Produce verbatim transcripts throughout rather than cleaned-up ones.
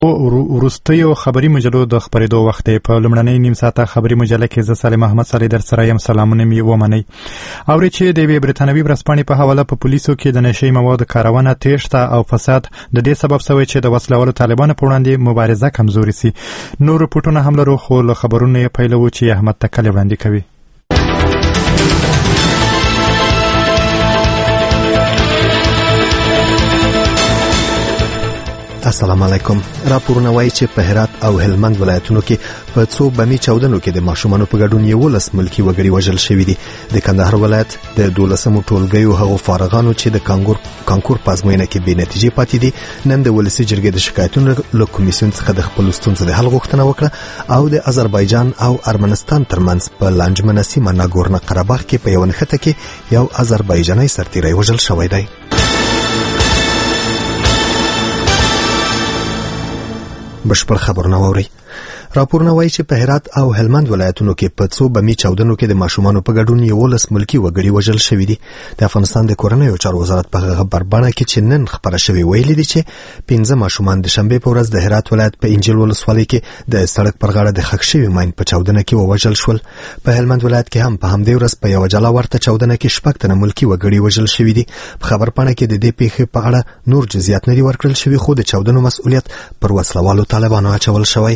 وروستیو خبري مجلو د خبرېدو وخت په لومړنۍ نیم ساعته خبري مجله کې زه صالح محمد صالح در سره یم. سلامونه مې ومنئ. اوري چې د یوې برتانوي ورځپاڼې په حواله په پولیسو کې د نشي موادو کارونه، تېښته او فساد د دې سبب شوی چې د وسلوالو طالبانو په وړاندې مبارزه کمزوري سي. نور رپورټونه هم لرو، خو له خبرونو یې پیلوو چې احمد تکل وړاندې کوي. السلام علیکم. راپورونه وایي چې په هرات او هلمند ولایتونو کې په څو بمي چاودنو کې د ماشومانو په ګډون یولس ملکي وګړي وژل شوي دي. د کندهار ولایت د دولسمو ټولګیو هغو فارغانو چې د کانکور کانکور په ازموینه کې بې نتیجې پاتې دي نن د ولسي جرګې د شکایتونو له کمیسیون څخه د خپلو ستونزو د حل غوښتنه وکړه او د آذربایجان او ارمنستان ترمنځ په لانجمنه سیمه ناګورنو قرهباغ کې په یوه نښته کې یو آذربایجاني سرتیری وژل شوی دی. بشپړ خبرونه واورئ. راپورونه وایي چې په هرات او هلمند ولایتونو کې په څو بمي چاودنو کې د ماشومانو په ګډون یولس ملکي وګړي وژل شوي دي. د افغانستان د کورنیو چارو وزارت په هغه خبربانه کې چې نن خبره شوې ویلي دي چې پنځه ماشومان د شنبې په ورځ د هرات ولایت په انجیل ولسوالۍ کې د سړک پر غاړه د ښخ شوي ماین په چاودنه کې ووژل شول. په هلمند ولایت کې هم په همدې ورځ په یوه جلا ورته چاودنه کې شپږ تنه ملکي وګړي وژل شوي دي. په خبرپاڼه کې د دې پیښې په اړه نور جزئیات نه دي ورکړل شوي، خو د چاودنو مسؤلیت پر وسلوالو طالبانو اچول شوی.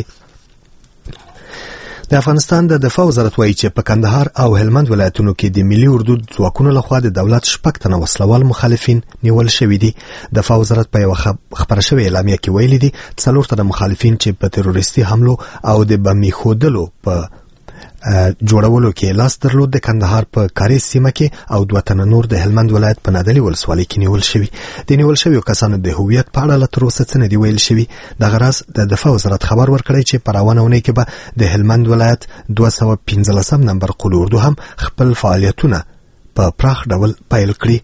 د افغانستان د دفاع وزارت وایي چې په کندهار او هلمند ولایتونو کې د ملي اردو ځواکونو لخوا د دولت شپږ تنه وسلوال مخالفین نیول شوي دي. دفاع وزارت په یوه خبره شوې اعلامیه کې ویلي دي څلور تنه مخالفین چې په تروریستي حملو او د بم ایښودلو په جوړولو کې لاس درلود د کندهار په کاریز سیمه کې او دوه تنه نور د هلمند ولایت په نادلي ولسوالۍ کې نیول شوي. د نیول شویو کسانو د هویت په اړه لا تر اوسه څه نه دي ویل شوي. دغه راز د دفاع وزارت خبر ورکړی چې په روانه اونۍ کې به د هلمند ولایت دوه سوه پنځلسم نمبر قول اردو هم خپل فعالیتونه په پراخ ډول پیل کړي.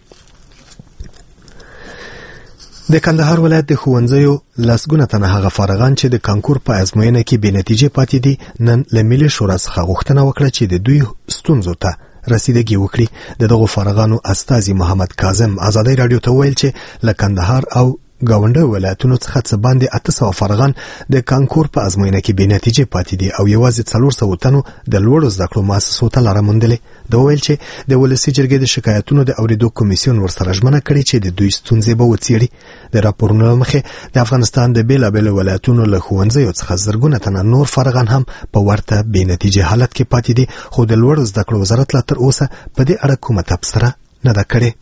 د کندهار ولایت د ښوونځیو لسګونه تنه هغه فارغان چې د کانکور په ازموینه کې بې نتیجې پاتې دي نن له ملي شورا څخه غوښتنه وکړه چې د دوی ستونزو ته رسیدګي وکړي. د دغو فارغانو استازي محمد کاظم ازادۍ راډیو ته وویل چې له کندهار او ګاونډي ولایتونو څخه څه باندې اته سوه فارغان د کانکور په ازموینه کې بې نتیجې پاتې دي او یوازې څلور سوه تنو د لوړو زده کړو مؤسسو ته لاره موندلې. دا ویل چې د ولسي جرګې د شکایتونو د اورېدو کمیسیون ورسره ژمنه کړې چې د دوی ستونزې به وڅېړي. د راپورونو له مخې د افغانستان د بېلابېلو ولایتونو له ښوونځیو څخه زرګونه تنه نور فارغان هم په ورته بې نتیجې حالت کې پاتې دي، خو د لوړو زده کړو وزارت لا تر اوسه په دې اړه کومه تبصره نه ده کړې.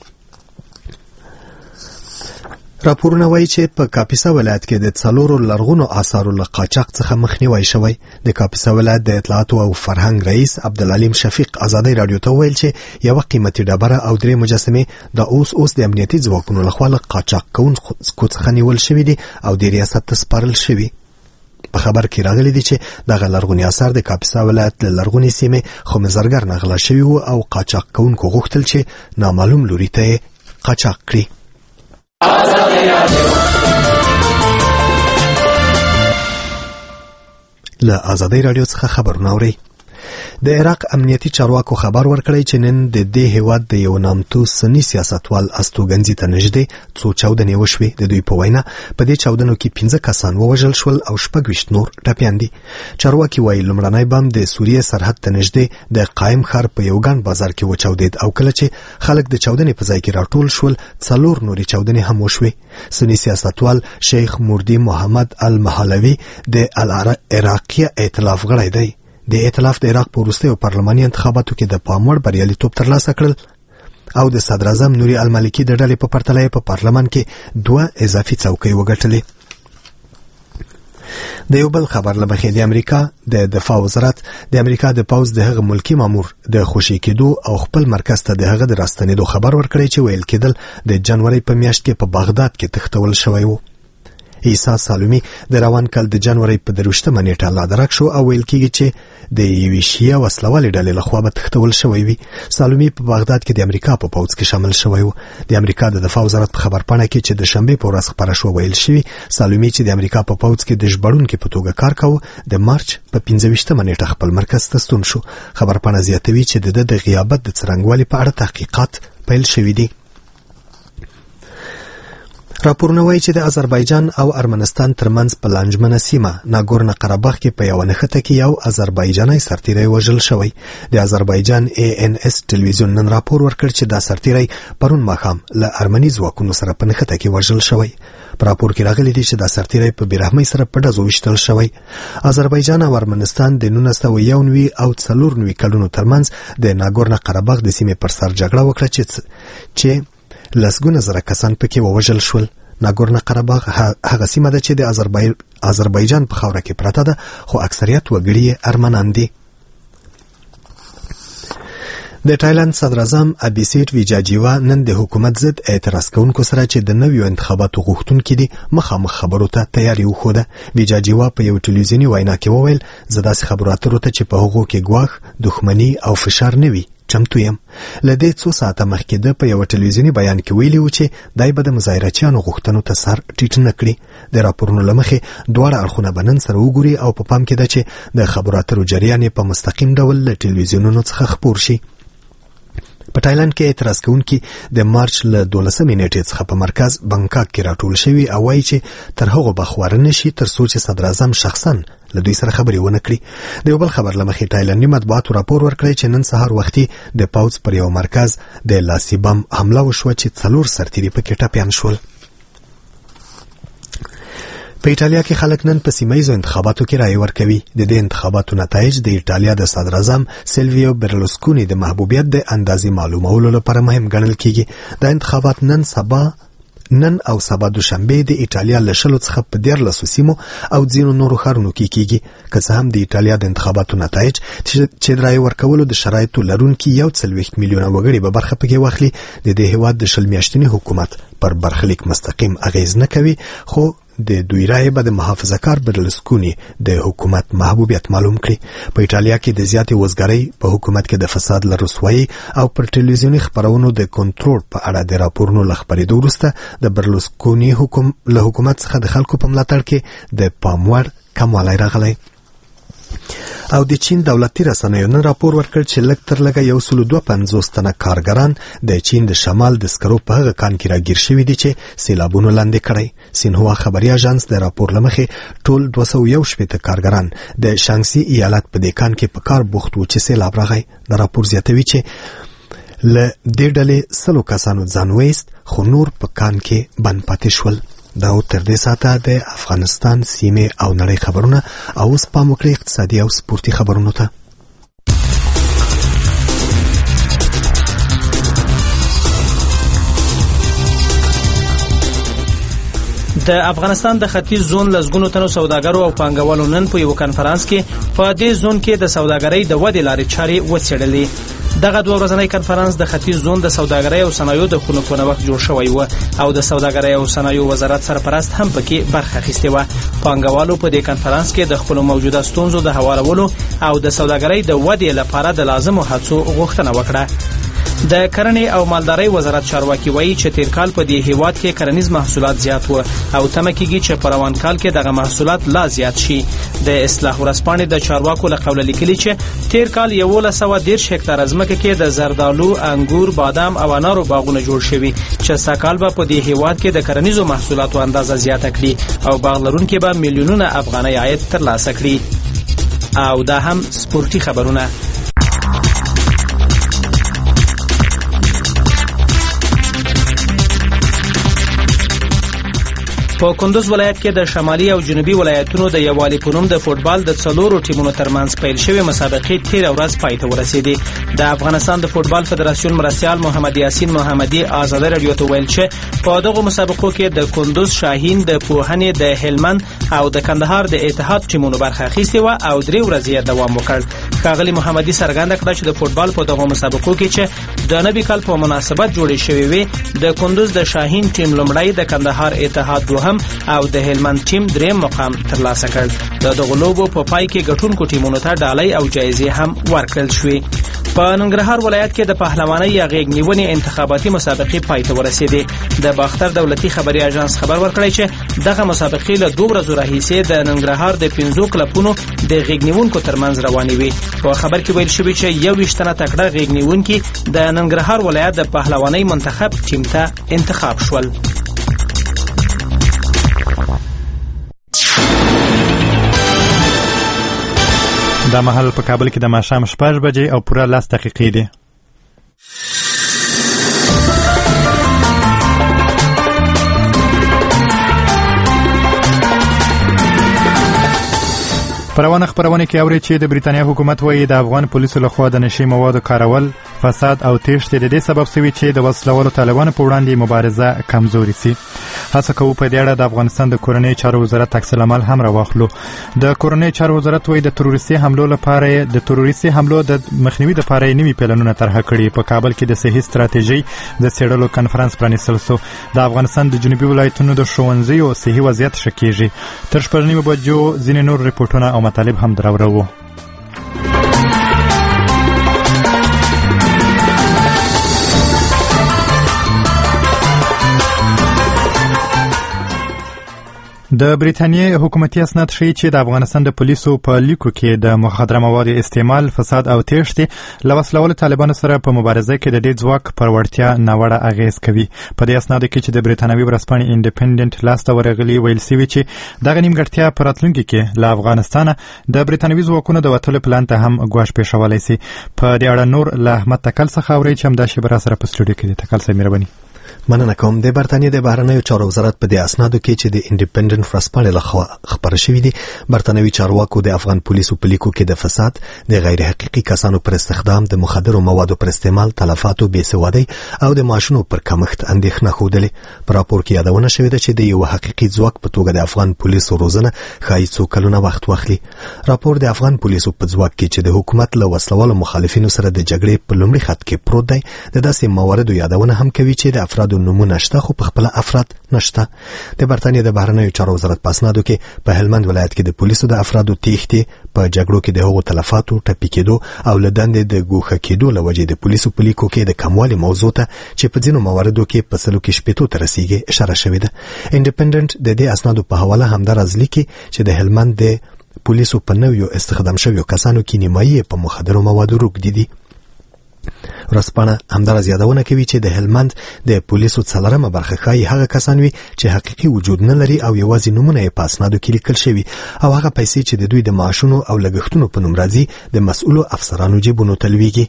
راپورونه وایي چې په کاپیسا ولایت کې د څلورو لرغونو آثارو له قاچاق څخه مخنیوی شوی. د کاپیسا ولایت د اطلاعاتو او فرهنګ رئیس عبدالعلیم شفیق ازادۍ راډیو ته وویل چې یوه قیمتي ډبره او درې مجسمې د اوس اوس د امنیتي ځواکونو لخوا له قاچاق کوونکو څخه نیول شوي دي او د ریاست ته سپارل شوي. په خبر کې راغلی دی چې دغه لرغوني آثار د کاپیسا ولایت له لرغونې سیمې خمزرګر نه غلا شوي وو او قاچاق کوونکو غوښتل چې نامعلوم لوري ته یې قاچاق کړي. له ازادۍ راډیو څخه خبرونه اورئ. د عراق امنیتي چارواکو خبر ورکړی چې نن د دې هیواد د یو نامتو سني سیاستوال استوګنځي ته نږدې څو چاودنې وشوې. د دوی په وینا په دې چاودنو کې پنځه کسان ووژل شول او شپږ ویشت نور ټپیان دي. چارواکي وایي لومړنی بم د سوریې سرحد ته نږدې د قایم ښار په یو ګڼ بازار کې وچاودېد او کله چې خلک د چاودنې په ځای کې راټول شول څلور نورې چاودنې هم وشوې. سني سیاستوال شیخ مردی محمد المحلوي د العراقیه ائتلاف غړی دی. د ائتلاف د عراق په وروستیو پارلماني انتخاباتو کې د پام وړ بریالیتوب ترلاسه کړل او د صدر اعظم نوري المالکي د ډلې په پرتله په پارلمان کې دوه اضافي څوکۍ وګټلې. د یو بل خبر له مخې د امریکا د دفاع وزارت د امریکا د پوځ د هغه ملکی مامور د خوشي کېدو او خپل مرکز ته د هغه د راستنېدو خبر ورکړی چې ویل کېدل د جنوري په میاشت کې په بغداد کې تښتول شوی و. عیسی سالومی د روان کال د جنوري په درویشتمه نیټه لا درک شو او ویل کېږي چې د یوې شیعه وسلوالې ډلې لخوا به تښتول شوی وي. سالومی په بغداد کې د امریکا په پوځ کې شامل شوی و. د امریکا د دفاع وزارت په خبرپاڼه کې چې د شنبې په ورځ خپره شوه ویل شوي سالومی چې د امریکا په پوځ کې د ژغورونکي په توګه کار کاوه د مارچ په پنځه ویشتمه نیټه خپل مرکز ته ستون شو. خبرپاڼه زیاتوي چې د د غیابت د څرنګوالي په اړه تحقیقات پیل شوي دي. راپورونه وایي چې د آذربایجان او ارمنستان ترمنځ په لانجمنه سیمه ناګورنو قرهباغ کې په یوه نښته کې یو آذربایجاني سرتیری وژل شوی. د آذربایجان ای ان اس ټلویزیون نن راپور ورکړ چې دا سرتیری پرون ماښام له ارمني ځواکونو سره په نښته کې وژل شوی. په راپور کې راغلي دي چې دا سرتیری په بیرحمۍ سره په ډزو ویشتل شوی. آذربایجان او ارمنستان د نولس سوه یو نوي او څلور نوي کلونو ترمنځ د ناګورنو قرهباغ د سیمې پر سر جګړه وکړه چې چې لسګونه زره کسان پکې ووژل شول. ناګورنو قرهباغ هغه سیمه ده چې د آذربایجان په خاوره کې پرته ده، خو اکثریت وګړي ارمنان دي. د تایلند صدر اعظم ابیسیټ ویجاجیوا نن د حکومت ضد اعتراض کوونکو سره چې د نویو انتخاباتو غوښتونکي دي مخامخ خبرو ته تیاری وښوده. ویجاجیوا په یو ټلویزیوني وینا کې وویل، زه داسې خبرو اترو ته چې په هغو کې ګواښ، دښمني او فشار نه وي چمتو یم. له دې څو ساعته مخکې ده په یو ټلویزیوني بیان کې ویلي و چې دای به د مظاهرچیانو غوښتنو ته سر ټیټ نه کړي. د راپورونو له مخې دواړه اړخونه به نن سره وګوري او په پام کې ده چې د خبرو اترو جریان په مستقیم ډول له ټلویزیونونو څخه خپور شي. په تایلند کې اعتراض کوونکي د مارچ له دولسمې نیټې څخه په مرکز بانکاک کې راټول شوي او وایي چې تر هغو به خواره نه شي تر څو چې صدر اعظم شخصا له دوی سره خبرې ونه کړي. د یو بل خبر له مخې تایلندي مطبوعاتو راپور ورکړی چې نن سهار وختي د پوځ پر یو مرکز د لاسي بم حمله وشوه چې څلور سرتیري پکې ټپیان شول. په ایټالیا کې خلک نن په سیمایي انتخاباتو کې رائے ورکوي. د دې انتخاباتو نتایج د ایټالیا د صدر اعظم سیلویو برلوسکونی د محبوبیت د اندازې معلومولو لپاره مهم ګڼل کیږي. دا انتخابات نن سبا نن او سبا دوشنبه د ایټالیا له شلو څخه په دیارلسو سیمو او ځینو نورو ښارونو کې کیږي. که څه هم د ایټالیا د انتخاباتو نتایج چې د رایې ورکولو د شرایطو لرونکي یو څلوېښت میلیونه وګړي به برخه پکې واخلي، د دې هیواد د شل میاشتني حکومت پر برخلیک مستقیم اغیز نه کوي، خو د دوی رایې به د محافظه کار برلوسکونی د حکومت محبوبیت معلوم کړي. په ایټالیا کې د زیاتې وزګارۍ په حکومت کې د فساد له رسوایي او پر ټلویزیوني خپرونو د کنټرول په اړه د راپورونو له خپرېدو وروسته د برلوسکونی حکوم له حکومت څخه د خلکو په ملاتړ کې د پام وړ کموالی راغلی. او د چین دولتي رسنیو نن راپور ورکړ چې لږ تر لږه یو سلو دوه پنځوس تنه کارګران د چین د شمال د سکرو په هغه کان کې راګیر شوي دي چې سیلابونو لاندې کړی. سینهوا خبري اژانس د راپور له مخې ټول دوه سوه یو شپېته کارګران د شانګسي ایالت په دې کان کې په کار بوخت وو چې سیلاب راغی. د راپور زیاتوي چې له دې ډلې سلو کسانو ځان ویست، خو نور په کان کې بند پاتې شول. دا او تر دې ساعته د افغانستان سیمې او نړۍ خبرونه، او اوس پام وکړئ اقتصادي او سپورتي خبرونو ته. د افغانستان د ختیځ زون لسګونو تنو سوداګرو او پانګوالو نن په یو کنفرانس کې په دې زون کې د سوداګرۍ د ودې لارې چارې وڅېړلې. دغه دوه ورځنی کنفرانس د ختیځ زون د سوداګرۍ او صنایعو د خونو په نوښت جوړ شوی و او د سوداګرۍ او صنایعو وزارت سرپرست هم پکې برخه اخیستې وه. پانګوالو په دې کنفرانس کې د خپلو موجوده ستونزو د هوارولو او د سوداګرۍ د ودې لپاره د لازمو هڅو غوښتنه وکړه. د کرنې او مالدارۍ وزارت چارواکي وایي چې تیر کال په دې هیواد کې کرنیز محصولات زیات و او تمه کیږي چې په روان کال کې دغه محصولات لا زیات شي. د اصلاح ورځپاڼې د چارواکو له قوله لیکلي چې تیر کال یولس سوه دېرش هکتاره ځمکه کې د زردالو، انګور، بادام او انارو باغونه جوړ شوي چې سږکال به په دې هیواد کې د کرنیزو محصولاتو اندازه زیاته کړي او باغ لرونکي به میلیونونه افغانۍ عاید ترلاسه کړي. او دا هم سپورتي خبرونه. په کندوز ولایت کې د شمالي او جنوبي ولایتونو د یووالي په نوم د فوټبال د څلورو ټیمونو ترمنځ پیل شوې مسابقې تېره ورځ پای ته ورسېدې. د افغانستان د فوټبال فدراسیون مرستیال محمد یاسین محمدي ازادي راډیو ته ویل چې په دغو مسابقو کې د کندوز شاهین، د پوهنې، د هلمند او د کندهار د اتحاد ټیمونو برخه اخیستې وه او درې ورځې دوام وکړ. ښاغلي محمدي څرګنده کړه چې د فوټبال په دغو مسابقو کې چې د نوي کال په مناسبت جوړې شوې وې، د کندوز د شاهین ټیم لومړی، د کندهار اتحاد دوهم او د هلمند ټیم دریم مقام ترلاسه کړ. د دغو لوبو په پای کې ګټونکو ټیمونو ته ډالۍ او جایزې هم ورکړل شوې. په ننګرهار ولایت کې د پهلوانۍ یا غیږ نیونې انتخاباتي مسابقې پای ته ورسېدې. د باختر دولتي خبري اژانس خبر ورکړی چې دغه مسابقې له دوه ورځو راهیسې د ننګرهار د پنځو کلبونو د غیږ نیونکو ترمنځ روانې وې. په خبر کې ویل شوي چې یو ویشت تنه تکړه غیږ نیونکي د ننګرهار ولایت د پهلوانۍ منتخب ټیم ته انتخاب شول. دا مهال په کابل کې د ماښام شپږ بجې او پوره لس دقیقې دي. پروانه خبرونه کې اوري چې د بریتانیا حکومت وایي د افغان پولیسو لخوا د نشي موادو کارول، فساد او تېښتې د دې سبب شوي چې د وسلوالو طالبانو په وړاندې مبارزه کمزوري سي. هڅه کوو په دې اړه د افغانستان د کورنۍ چارو وزارت عکس العمل هم راواخلو. د کورنۍ چارو وزارت وایي د تروریستي حملو لپاره د تروریستي حملو د مخنیوي لپاره نوي پلانونه طرحه کړي. په کابل کې د صحي ستراتیژي د څېړلو کنفرانس پرانیستل شو. د افغانستان د جنوبي ولایتونو د ښوونځیو صحي وضعیت ښه کېږي. تر شپږ نیمو بجو ځینې نور ریپورټونه او مطالب هم دراوړو. د بریتانیې حکومتي اسناد ښیي چې د افغانستان د پولیسو په لیکو کې د مخدره موادو استعمال، فساد او تېښتې له وسلوالو طالبانو سره په مبارزه کې د دې ځواک پر وړتیا ناوړه اغېز کوي. په دې اسنادو کې چې د بریتانوي ورځپاڼې انډیپینډنټ لاسته ورغلي ویل سوي چې دغه نیمګړتیا په راتلونکي کې له افغانستانه د بریتانوي ځواکونو د وتلو پلان ته هم ګواښ پېښولی سي. په دې اړه نور له احمد تکل څخه اورئ چې همدا شیبه راسره په سټوډیو کې دی. تکل صاحب مهرباني. مننه کوم. د برتانیې د بهرنیو چارو وزارت په دې اسنادو کې چې د انډیپندنت ورځپاڼې لخوا خبره شوې دي، برتانوي چارواکو د افغان پولیسو په لیکو کې د فساد، د غیر حقیقي کسانو پر استخدام، د مخدرو موادو پر استعمال، تلفاتو، بېسوادۍ او د معاشونو پر کمښت اندېښنه ښودلې. په راپور کې یادونه شوې ده چې د یو حقیقي ځواک په توګه د افغان پولیسو روزنه ښایي څو کلونه وخت واخلي. راپور د افغان پولیسو په ځواک کې چې د حکومت له وسلوالو مخالفینو سره د جګړې په لومړي خط کې پروت دی، د داسې مواردو یادونه هم کوي چې د افرادو نمونه شته خو په خپل افراد نشته. د برتانیې د بهرنیو چارو وزارت په اسنادو کې په هلمند ولایت کې د پولیسو د افرادو تېښتې، په جګړو کې د هغو تلفاتو، ټپي کېدو او له دندې د ګوښه کېدو له وجې د پولیسو په لیکو کې د کموالي موضوع ته چې په ځینو مواردو کې په سلو کې شپېتو ته رسیږي اشاره شوې ده. انډیپندنټ د دې اسنادو په حواله همداراز لیکي چې د هلمند د پولیسو په نویو استخدام شویو کسانو کې نیمایي په مخدرو موادو روږدي دي. ورځپاڼه همداراز یادونه کوي چې د هلمند د پولیسو څلورمه برخه ښایي هغه کسان وي چې حقیقي وجود نه لري او یوازې نومونه یې په اسنادو کې لیکل شوي او هغه پیسې چې د دوی د معاشونو او لګښتونو په نوم راځي د مسؤلو افسرانو جیبونو ته لویږي.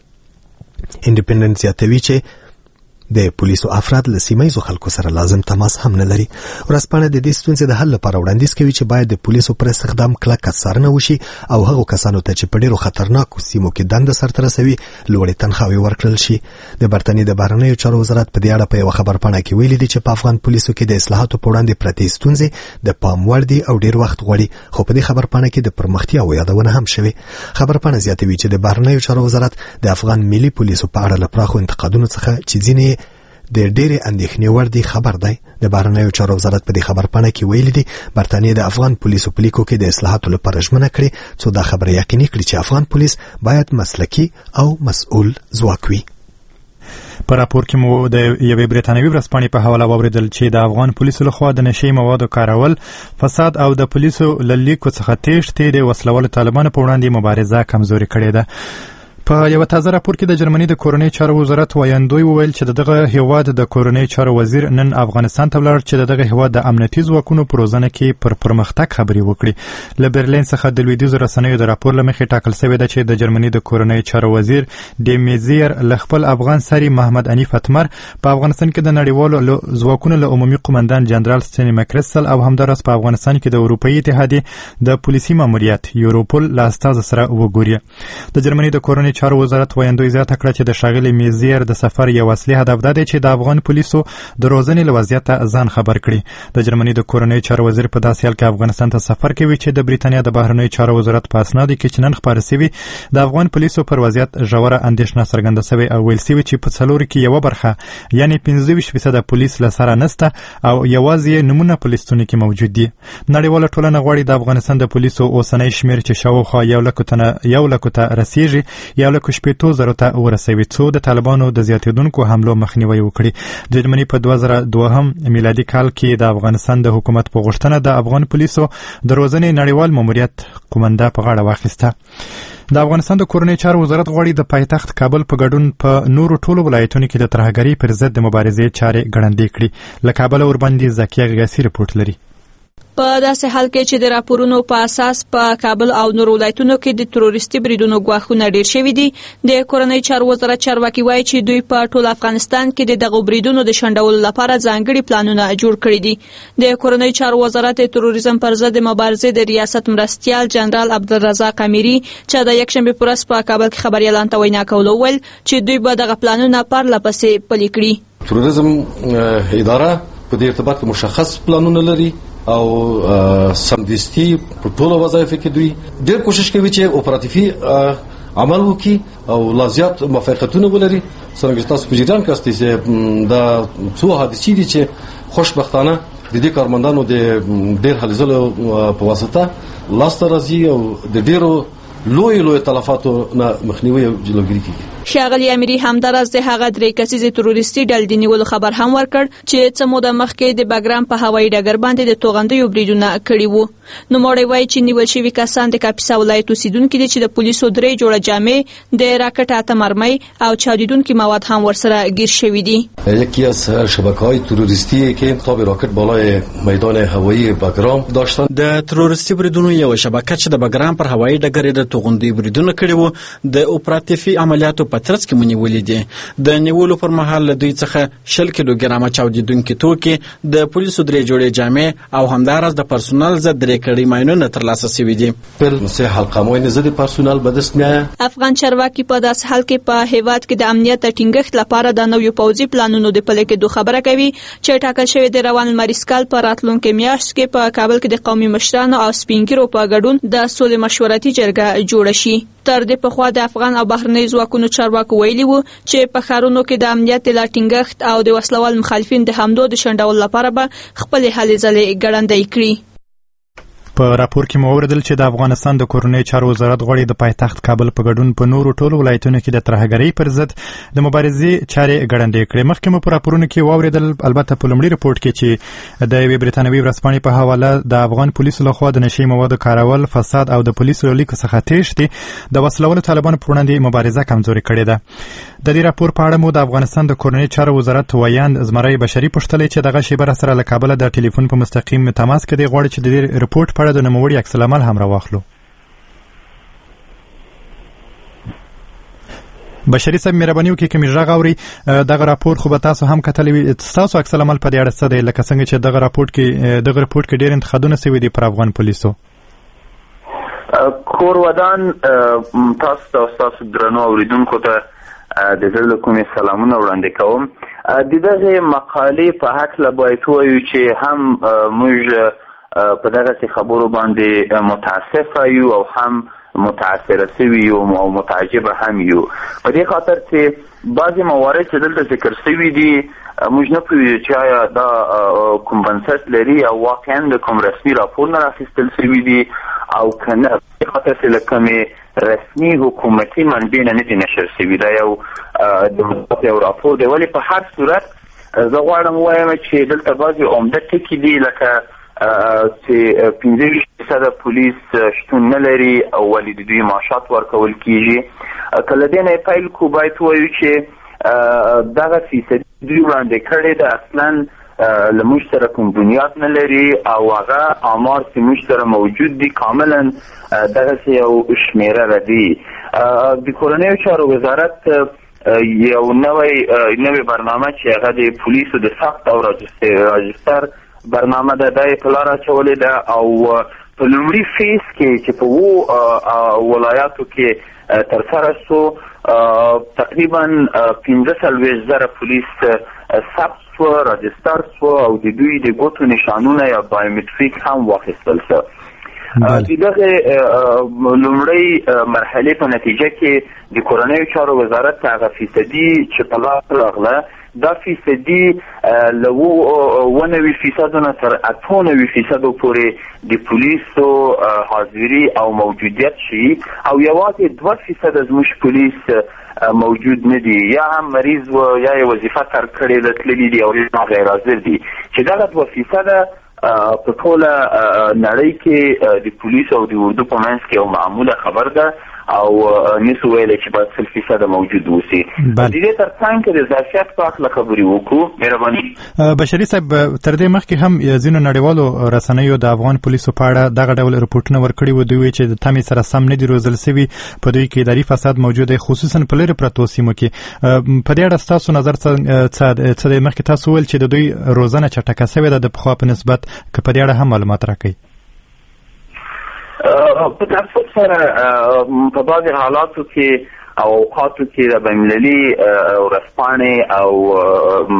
انډیپندنت زیاتوي چې د پولیسو افراد له سیمایزو خلکو سره لازم تماس هم نه لري. ورځپاڼه د دې ستونزې د حل لپاره وړاندیز کوي چې باید د پولیسو پر استخدام کلکه څارنه وشي او هغو کسانو ته چې په ډېرو خطرناکو سیمو کې دنده سرته رسوي لوړې تنخواوې ورکړل شي. د برتانیې د بهرنیو چارو وزارت په دې اړه په یوه خبرپاڼه کې ویلي دي چې په افغان پولیسو کې د اصلاحاتو په وړاندې پرتې ستونزې د پام وړ دي او ډېر وخت غواړي، خو په دې خبرپاڼه کې د پرمختیاو یادونه هم شوې. خبرپاڼه زیاتوي چې د بهرنیو چارو وزارت د افغان ملي پولیسو په اړه له پراخو انتقادونو څخه چې ځینې د ډېرې اندېښنې وړ دي خبر دی. د بهرنیو چارو وزارت په دې خبرپاڼه کې ویلي دي برتانیې د افغان پولیسو په لیکو کې د اصلاحاتو لپاره ژمنه کړې څو دا خبره یقیني کړي چې افغان پولیس باید مسلکي او مسؤل ځواک وي. په راپور کې مو د یوې بریتانوي ورځپاڼې په حواله واورېدل چې د افغان پولیسو لخوا د نشي موادو کارول، فساد او د پولیسو له لیکو څخه تېښتې د وسلوالو طالبانو په وړاندې مبارزه کمزوري کړې ده. په یو تازه راپور کې د جرمني د کورنۍ چارو وزارت وایندوی وویل چې دغه هیواد د کورنۍ چارو وزیر نن افغانستان ته ولاړ چې دغه هیواد د امنیتي ځواکونو په روزنه کې پر پرمختګ خبرې وکړي. له برلین څخه د لویدیځو رسنیو د راپور له مخې ټاکل شوې ده چې د جرمني د کورنۍ چارو وزیر ډي میزیر له خپل افغان سري محمد انیف اتمر په افغانستان کې د نړیوالو ځواکونو له عمومي قومندان جنرال ستینی مکرسل او همداراز په افغانستان کې د اروپایي اتحادیې د پولیسي ماموریت یوروپول له استازو سره وګوري. د جرمني د کورنۍ چارو وزارت وایندوی زیاته کړه چې د ښاغلي میزیر د سفر یو اصلي هدف دا دی چې د افغان پولیسو د روزنې له وضعیته ځان خبر کړي. د جرمني د کورنۍ چارو وزیر په داسې حال کې افغانستان ته سفر کوي چې د بریتانیا د بهرنیو چارو وزارت په اسنادو کې چې نن خپاره شوي د افغان پولیسو پر وضعیت ژوره اندېښنه څرګنده شوې او ویل شوي چې په څلورو کې یوه برخه یعنې پنځه ویشت فیصده پولیس له سره نشته او یوازې نمونه په لیستونو کې موجود دي. نړیواله ټولنه غواړي د افغانستان د پولیسو اوسنی شمېر چې شاوخوا یو لکو ته یو لکو ته رسیږي یو لکو شپېتو زرو ته ورسوي څو د طالبانو د زیاتېدونکو حملو مخنیوی وکړي. د جرمني په دوه زره دوهم میلادي کال کې د افغانستان د حکومت په غوښتنه د افغان پولیسو د روزنې نړیوال ماموریت قومنده په غاړه واخیسته. د افغانستان د کورنۍ چارو وزارت غواړي د پایتخت کابل په ګډون په نورو ټولو ولایتونو کې د ترهګرۍ پر ضد د مبارزې چارې ګړندې کړي. له کابله ورباندې زکیه غیاسي رپورټ لري. په داسې حال کې چې د راپورونو په اساس په کابل او نور ولایتونو کې د تروریستي بریدونو ګواښونه ډیر شوي دي، د کورنۍ چارو وزارت چارواکي وایي چې دوی په ټول افغانستان کې د دغو بریدونو د شنډولو لپاره ځانګړي پلانونه جوړ کړي دي. د کورنۍ چارو وزارت د تروریزم پر ضد مبارزې د ریاست مرستیال جنرال عبدالرزاق امیری چې د یکشنبه پر ورځ په کابل کې خبريالانو ته وینا کوله ویل چې دوی به دغه پلانونه پرله پسې پلي کړي. تروریزم اداره په دې ارتباط کې مشخص پلانونه لري او سمدستي په ټولو وظایفو کې دوی ډېر کوشش کوي چې اپراتیفي عمل وکړي او لا زیات موافقتونه ولري. څنګه تاسو په جریان کې استئ چې دا څو حادثې دي چې خوشبختانه د دې کارمندانو د ډېر هلې ځلو په واسطه لاسته راځي او د ډېرو لوی لوی تلفاتو نه مخنیوي او جلوګیري کوي. ښاغلي اميري همدارس د هغه درې کسیزې تروریستي ډلې د نیولو خبر هم ورکړ چې څه موده مخکې د بګرام په هوایي ډګر باندې د توغندیو بریدونه کړي وو. نوموړی وایي چې نیول شوي کسان د کاپیسا ولایت اوسیدونکي دي چې د پولیسو درې جوړه جامې د راکټ اته مرمۍ او چاودیدونکي مواد هم ورسره گیر شوي دي. یکی از شبکه‌های تروریستی که تاب راکت بالای میدان هوایی بګرام داشتن د تروریستي بریدونو یو شبکه چې د بګرام پر هوایي ډګر د توغندیو بریدونه کړي وو د اپراتیفي عملیاتو په ترڅ کې مونیولې دي. د نیولو پر مهال له دوی څخه شل کیلوګرامه چاودیدونکي توکي، د پولیسو درې جوړې جامې او همدارس د پرسونل ضد درې کړي ماینونه ترلاسه شوي دي. پر سه حلقه ماین ضد پرسونل به دست میایه. افغان چارواکي په داس حال کې په هیواد کې د امنیت ټینګښت لپاره د نویو پوځي پلانونو د پلي کېدو خبره کوي چې ټاکل شوی د روان مریض کال په راتلونکي میاشت کې په کابل کې د قومي مشرانو او سپینګیرو په ګډون د سولې مشورتي جرګه جوړه شي. تر دې پخوا د افغان او بهرنۍ ځواکونو چارواکو ویلي وو چې په ښارونو کې د امنیت د لا ټینګښت او د وسلوال مخالفین د حملو د شنډولو لپاره به خپلې هلې ځلې ګړندۍ کړي. په راپور کې مو اوریدل چې د افغانستان د کورنۍ چارو وزارت غواړي د پایتخت کابل په ګډون په نورو ټولو ولایتونو کې د ترهګرۍ پر ضد د مبارزې چارې ګړندۍ کړي. مخکې مو په راپورونو کې واوریدل البته په لومړي رپورټ کې چې د یوې برتانوي ورځپاڼې په حواله د افغان پولیسو لخوا د نشي موادو کارول، فساد او د پولیسو لیکو څخه تېښتې د وسلوالو طالبانو په وړاندې مبارزه کمزوري کړې ده. د دې راپور په اړه مو د افغانستان د کورنۍ چارو وزارت ویاند زمری بشري پوښتلې چې دغه شیبه سره له کابل د ټلیفون په مستقیم تماس کې دی، غواړي چې د دې رپورټ په اړه د نوموړي عکس العمل هم راواخلو. بشري صاحب مهرباني وکړئ که مې غږ اوري دغه راپور خو به تاسو هم کتلی وي، ستاسو عکس العمل په دې اړه څه دی؟ لکه څنګه چې دغه راپورټ کې دغه رپورټ کې ډېر انتقادونه شوي دي پر افغان پولیسو. کور ودان تاسو ته ستاسو درنو اوریدونکو ته د زړه کومې سلامونه وړاندې کوم. د دغه مقالې په هکله باید ووایو چې هم موږ په دغسې خبرو باندې متاسفه یو او هم متاثره سوي یو او متعجبه هم یو، په دې خاطر چې بعضې موارد چې دلته ذکر سوي دي موږ نه پوهېږو چې آیا دا کوم بنسټ لري او واقعا د کوم رسمي راپور نه راخیستل سوي دي او که نه، په دې خاطر چې له کومې رسمي حکومتي منبع نه نه دي نشر سوي. دا یو د یو راپور دی، ولې په هر صورت زه غواړم ووایم چې دلته بعضې عمده ټکي دي لکه چې پنځه ویشت فیصده پولیس شتون نه لري او ولې د دوی معاشات ورکول کیږي. که له دې نه پیل کړو باید ووایو چې دغه فیصدي دوی وړاندې کړې ده اصلا له موږ سره کوم بنیاد نه لري او هغه آمار چې موږ سره موجود دي کاملا دغسې یو شمېره دي. د کورنیو چارو وزارت یو نوی نوی برنامه چې هغه د پولیسو د ثبت او راجستر برنامه ده، دا یې په لاره اچولې ده او په لومړي فیز کې چې په اوو ولایاتو کې ترسره سو تقریبا پنځه څلوېښت زره پولیس ثبت سو، راجستر سو او د دوی د ګوتو نشانونه یا بایومټریک هم واخیستل سو. د دغه لومړۍ مرحلې په نتیجه کې د کورنیو چارو وزارت هغه فیصدي چې په لاس راغله دا فیصدي له اووه نوي فیصدو نه تر اته نوي فیصدو پورې د پولیسو حاضري او موجودیت شي او یوازې دوه فیصده زموږ پولیس موجود نه دي، یا هم مریض و یا یې وظیفه ترک کړې ده تللي دي او یا غیر حاضر دي، چې دغه دوه فیصده په ټوله نړۍ کې د پولیسو او د اردو په منځ کې یو معموله خبر ده او نسو ویل چې باید سل فیصد موجود اوسي. د دې ترڅنګ کې د ظرفیت په اړه خبرې وکړو. مهرباني. بشري صاحب تر دې مخکې هم ځینو نړیوالو رسنیو د افغان پولیسو په اړه دغه ډول رپورټونه ورکړي وو، دوی چې د تمې سره سم نه دي روزل شوي، په دوی کې اداري فساد موجود دی، خصوصا په لرې پرتو سیمو کې. په دې اړه ستاسو نظر څه دی؟ مخکې تاسو ویل چې د دوی روزنه چټکه شوې ده د پخوا په نسبت، که په دې اړه هم معلومات راکړئ. په تاسو سره په بعضې حالاتو کې او اوقاتو کې د بین‌المللي ورځپاڼې او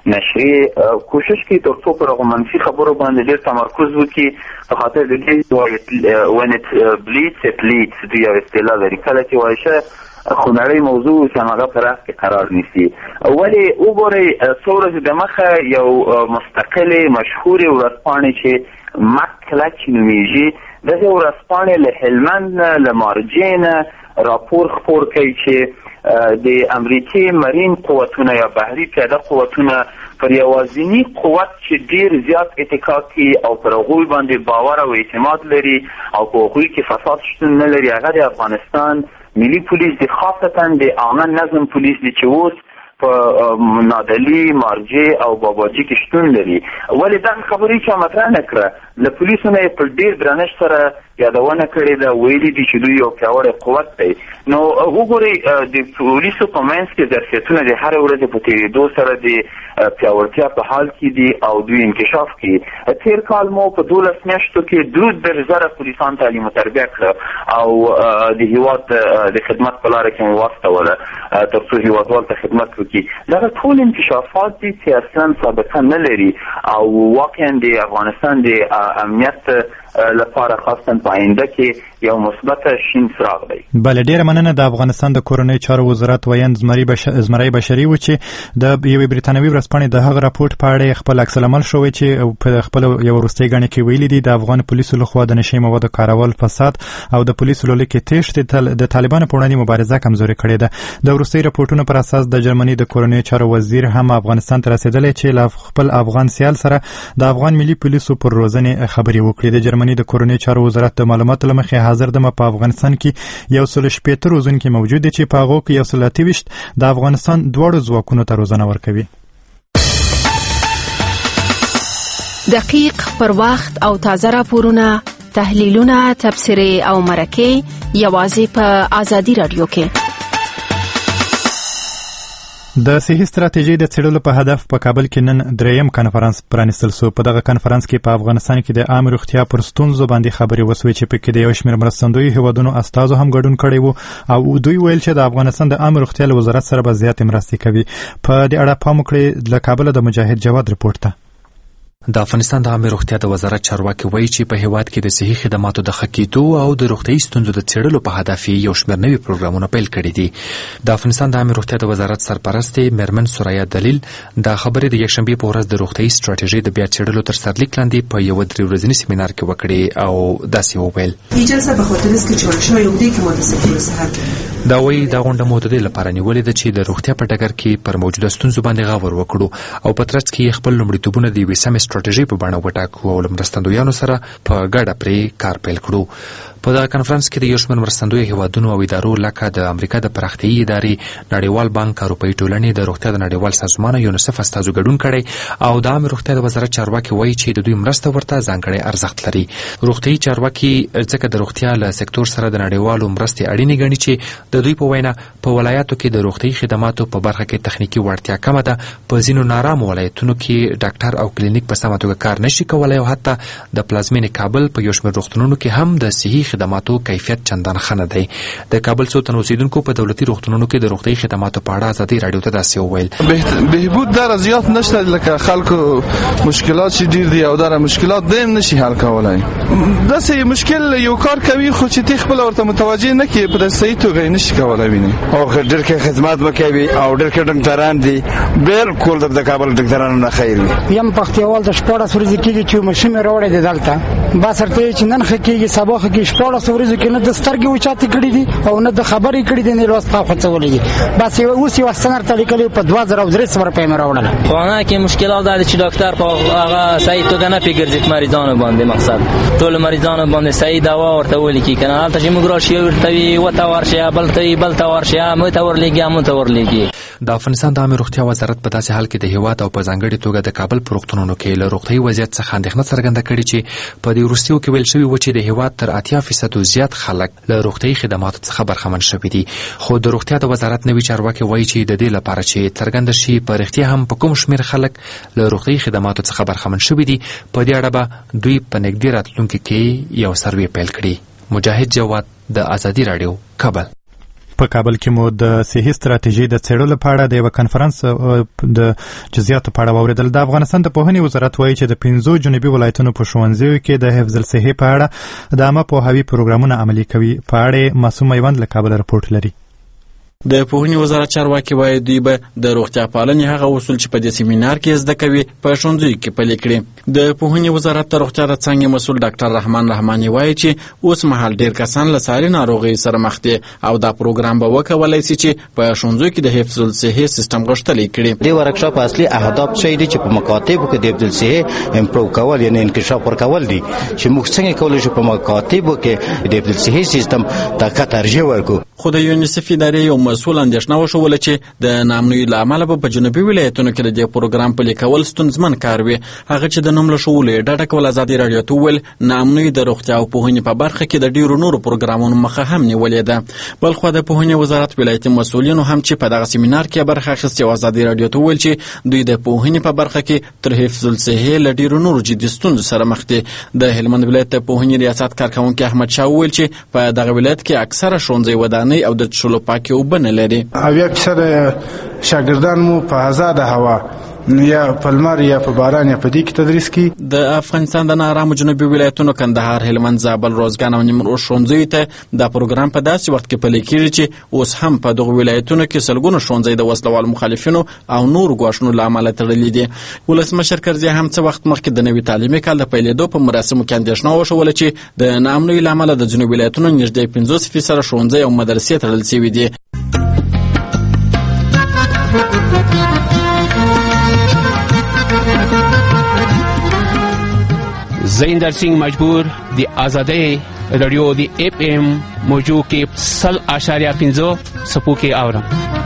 نشرې کوشش کوي تر څو پر هغو منفي خبرو باندې ډېر تمرکز وکړي، په خاطر د دې when it bleeds it leads دوی یو اصطلاح لري، کله چې وایي شه خو نړۍ موضوع چې هغه په راس کې قرار نیسي. ولې وګورئ څو ورځې دمخه یو مستقلې مشهورې ورځپاڼې چې مکلچ نومیږي، دغه ورځپاڼې له هلمند نه له مارجې نه راپور خپور کوي چې د امریکې مرین قوتونه یا بحري پیاده قوتونه پر یوازینی قوت چې ډیر زیات اتکا کوي او پر هغوی باندې باور او اعتماد لري او په هغوی کې فساد شتون نه لري، هغه د افغانستان ملي پولیس دی، خاصتا د عامه نظم پولیس دی چې اوس په نادلي، مارجې او باباجي کې شتون لري. ولې دغه خبرې چا مطرح نه کړه؟ له پولیسو نه یې په ډېر درنښت سره یادونه کړې ده، ویلي دي چې دوی یو پیاوړی قوت دی. نو وګورئ د پولیسو په منځ کې ظرفیتونه د هرې ورځې په تېرېدو سره د پیاوړتیا په حال کې دي او دوی انکشاف کوي. تېر کال مو په دولس میاشتو کې درود دېرش زره پولیسان تعلیم و تربیه کړه او د هېواد د خدمت په لاره کې مو واستوله تر څو هېوادوال ته خدمت وکړي. دغه ټول انکشافات دي چې اصلا سابقه نه لري او واقعا د افغانستان د امنیت لپاره خاصه په آینده کې یو مثبت شین څراغ دی. بله، ډیره مننه. د افغانستان د کورنۍ چارو وزارت ویاند زمري بشري و چې د یوې بریتانوي ورځپاڼې د هغه راپورټ په اړه خپل عکس العمل شوی چې په خپل یو وروستۍ ګڼې کې ویلي دي د افغان پولیسو لخوا د نشي موادو کارول، فساد او د پولیسو له لوري تېښتې د طالبانو په وړاندې مبارزه کمزورې کړې ده. د وروستۍ راپورټونو پر اساس د جرمني د کورنۍ چارو وزیر هم افغانستان ته رسېدلی چې له خپل افغان سیال سره د افغان ملي پولیسو پر روزنې خبرې وکړي. د جرمني د کورنۍ چارو وزارت د معلوماتو له مخې حاضر دمه په افغانستان کې یو سل شپېته روزونکي موجود دي چې په هغو کې یو سل اته ویشت د افغانستان دواړو ځواکونو ته روزنه ورکوي. دقیق، پر وخت او تازه راپورونه، تحلیلونه، تبصرې او مرکې یوازې په آزادي رادیو کې. د صحي ستراتیژۍ د څېړلو په هدف په کابل کې نن درېیم کنفرانس پرانیستل شو. په دغه کنفرانس کې په افغانستان کې د عامه روغتیا پر ستونزو باندې خبرې وسوې چې پکې د یو شمېر مرستندویو هیوادونو استازو هم ګډون کړی و او دوی ویل چې د افغانستان د عامه روغتیا له وزارت سره به زیاتې مرستې کوي. په دې اړه پام وکړئ. له کابله د مجاهد جواد رپورټ ته. د افغانستان د عامه روغتیا د وزارت چارواکي وایي چې په هیواد کې د صحي خدماتو د ښه کېدو او د روغتیايي ستونزو د څېړلو په هدف یو شمېر نوي پروګرامونه پیل کړي دي. د افغانستان د عامه روغتیا د وزارت سرپرستې میرمن سوریا دلیل دا خبرې د یکشنبې په ورځ د روغتیايي ستراتیژۍ د بیا څېړلو تر سرلیک لاندې په یو درې ورځني سیمینار کې وکړې او داسې وویل. جلسه به خاطر است که چون شما یومدی که ما د سکتور صحت دا وایي دا غونډه مو د دې لپاره نیولې ده چې د روغتیا په ډګر کې پر موجوده ستونزو باندې غور وکړو او په ترڅ کې خپل لومړیتوبونه د یوې سمې ستراتیژۍ په بڼه وټاکو او له مرستندویانو سره په ګډه پرې کار پیل کړو. په دغه کنفرانس کې د یو شمېر مرستندویو هیوادونو او ادارو لکه د امریکا د پراختیایي ادارې، نړیوال بانک، اروپایي ټولنې، د روغتیا د نړیوال سازمان یونیسف استازو ګډون کړی او د عامه روغتیا د وزارت چارواکي وایي چې د دوی مرسته ورته ځانګړی ارزښت لري. روغتیايي چارواکي ځکه د روغتیا له سکتور سره د نړیوالو مرستې اړینې ګڼي چې د دوی په وینا په ولایاتو کې د روغتیايي خدماتو په برخه کې تخنیکي وړتیا کمه ده. په ځینو نارامو ولایتونو کې ډاکټر او کلینیک په سمه توګه کار نشي کولی او حتی د پلازمینې کابل په یو شمېر روغتونونو کې هم د صحي خدماتو کیفیت چندان ښه نه دی. د کابل څو تن اوسیدونکو په دولتي روغتونونو کې د روغتیايي خدماتو په اړه ازادي راډیو ته داسې وویل. بهبود در زیات نشته، لکه خلکو مشکلات چې ډیر دي او در مشکلات دیم نشي حل کولای. داسې مشکل یو کار کوي خو چې تی خپل ورته متوجه نه کی په صحیح توګه نشي کولای ویني. او ډیر کې خدمات وکوي او ډیر کې ډاکټران دي بالکل د کابل ډاکټرانو نه خیر وي. یم پختیوال د شپږ ورځې کېږي چې ماشین راوړی دی دلته با سرته چې نن خکېږي سبا خکې شپږ دوه سوريزو کې نه د سترګې وچاتې کړې دي او نه د خبرې کړې دي نه لوست خاصولې دي بس اوس یو سنر طریقې په دوه زره درې سره پیمه راوړل خو نه کې مشکلات ده چې ډاکټر په هغه صحیح توګه نه پیګرځي مریضانو باندې مقصد ټول مریضانو باندې صحیح دوا ورته ولیکي کنه حالت چې موږ راشي ورته وي وته ورشه بلته بلته ورشه مو ته ورلېږي مو ته ورلېږي د افغانستان د عامه روغتیا وزارت په داسې حال کې د هیواد او په ځانګړي توګه د کابل په روغتونونو کې له روغتیايي وضعیت څخه اندېښنه څرګنده کړې چې په دې وروستیو کې ویل شوي و چې د هیواد تر اتیا فیصد زیات خلک له روغتیايي خدماتو څخه برخمن شوي دي خو د روغتیا د وزارت نوي چارواکي وایي چې د دې لپاره چې څرګنده شي په رښتیا هم په کوم شمېر خلک له روغتیايي خدماتو څخه برخمن شوي دي په دې اړه به دوی په نږدې راتلونکي کې یو سروې پیل کړي. مجاهد جواد د آزادي راډیو کابل. په کابل کې مو د صحي ستراتیژي د څېړلو په اړه د یو کانفرنس د جزئیاتو په اړه واوریدل. د افغانستان د پوهنې وزارت وایي چې د پنځو جنوبي ولایتونو په ښوونځیو کې د حفظ الصحې په اړه د عامه پوهاوي پروګرامونه عملي کوي. په اړه معصوم میوند له کابل رپورټ لري. د پوهنې وزارت چارواکي وایي دوی به د روغتیا پالنې هغه اصول چې په دې سیمینار کې زده کوي په ښوونځیو کې پلي کړي. د پوهنې وزارت د روغتیا د څانګې مسؤل ډاکټر رحمان رحماني وایي چې اوس مهال ډېر کسان له ساري ناروغۍ سره مخ دي او دا پروګرام به وکولای شي چې په ښوونځیو کې د حفظ الصحې سیستم غښتلی کړي. دې ورکشاپ اصلي اهداف څه دي چې په مکاتبو کې د حفظ الصحې امپروو کول یعنی انکشاف ورکول دي چې موږ څنګه کولی شو په مکاتبو کې د حفظ الصحې سیستم ته ترجیح ورکړو. خو د یونیسف ادارې یو مسؤل اندېښنه وښوله چې د ناامنیو له امله به په جنوبي ولایتونو کې د دې پروګرام پلي کول ستونزمن کار وي. هغه چې د نوم له ښوولو یې ډډه کول ازادي راډیو ته وویل ناامنیو د روغتیا او پوهنې په برخه کې د ډېرو نورو پروګرامونو مخه هم نیولې ده. بلخوا د پوهنې وزارت ولایتي مسؤلینو هم چې په دغه سیمینار کې برخه اخیستې او ازادي راډیو ته وویل چې دوی د پوهنې په برخه کې تر حفظ الصحې له ډېرو نورو جدي ستونزو سره مخ دي. د هلمند ولایت د پوهنې ریاست کارکوونکي احمد شاه وویل چې په دغه ولایت کې اکثره ښوونځي ودانۍ او د څښلو پاکې اوبه نه لري. اویا فیصد شاګردان مو په آزاده هوا یا په لمر یا په باران یا په دې کې تدریس کی. د افغانستان د نارامو جنوبي ولایتونو کندهار، هلمند، زابل، روزګان او نیمروز ښوونځیو ته دا پروګرام په داسې وخت کې پلي کېږي چې اوس هم په دغو ولایتونو کې سلګونه ښوونځي د وسلوال مخالفینو او نورو ګواښونو له امله تړلي دي. ولسمشر کرزي هم څه وخت مخکې د نوي تعلیمي کال د پیلېدو په مراسمو کې اندېښنه وښوله چې د ناامنیو له امله د ځینو ولایتونو نږدې پنځوس فیصده ښوونځي او مدرسې تړل شوي دي. زیندر سنگھ مجبور دی آزادی رادیو دی اف ام موجو کې سل اشاریه پنځه سپو کې اورم.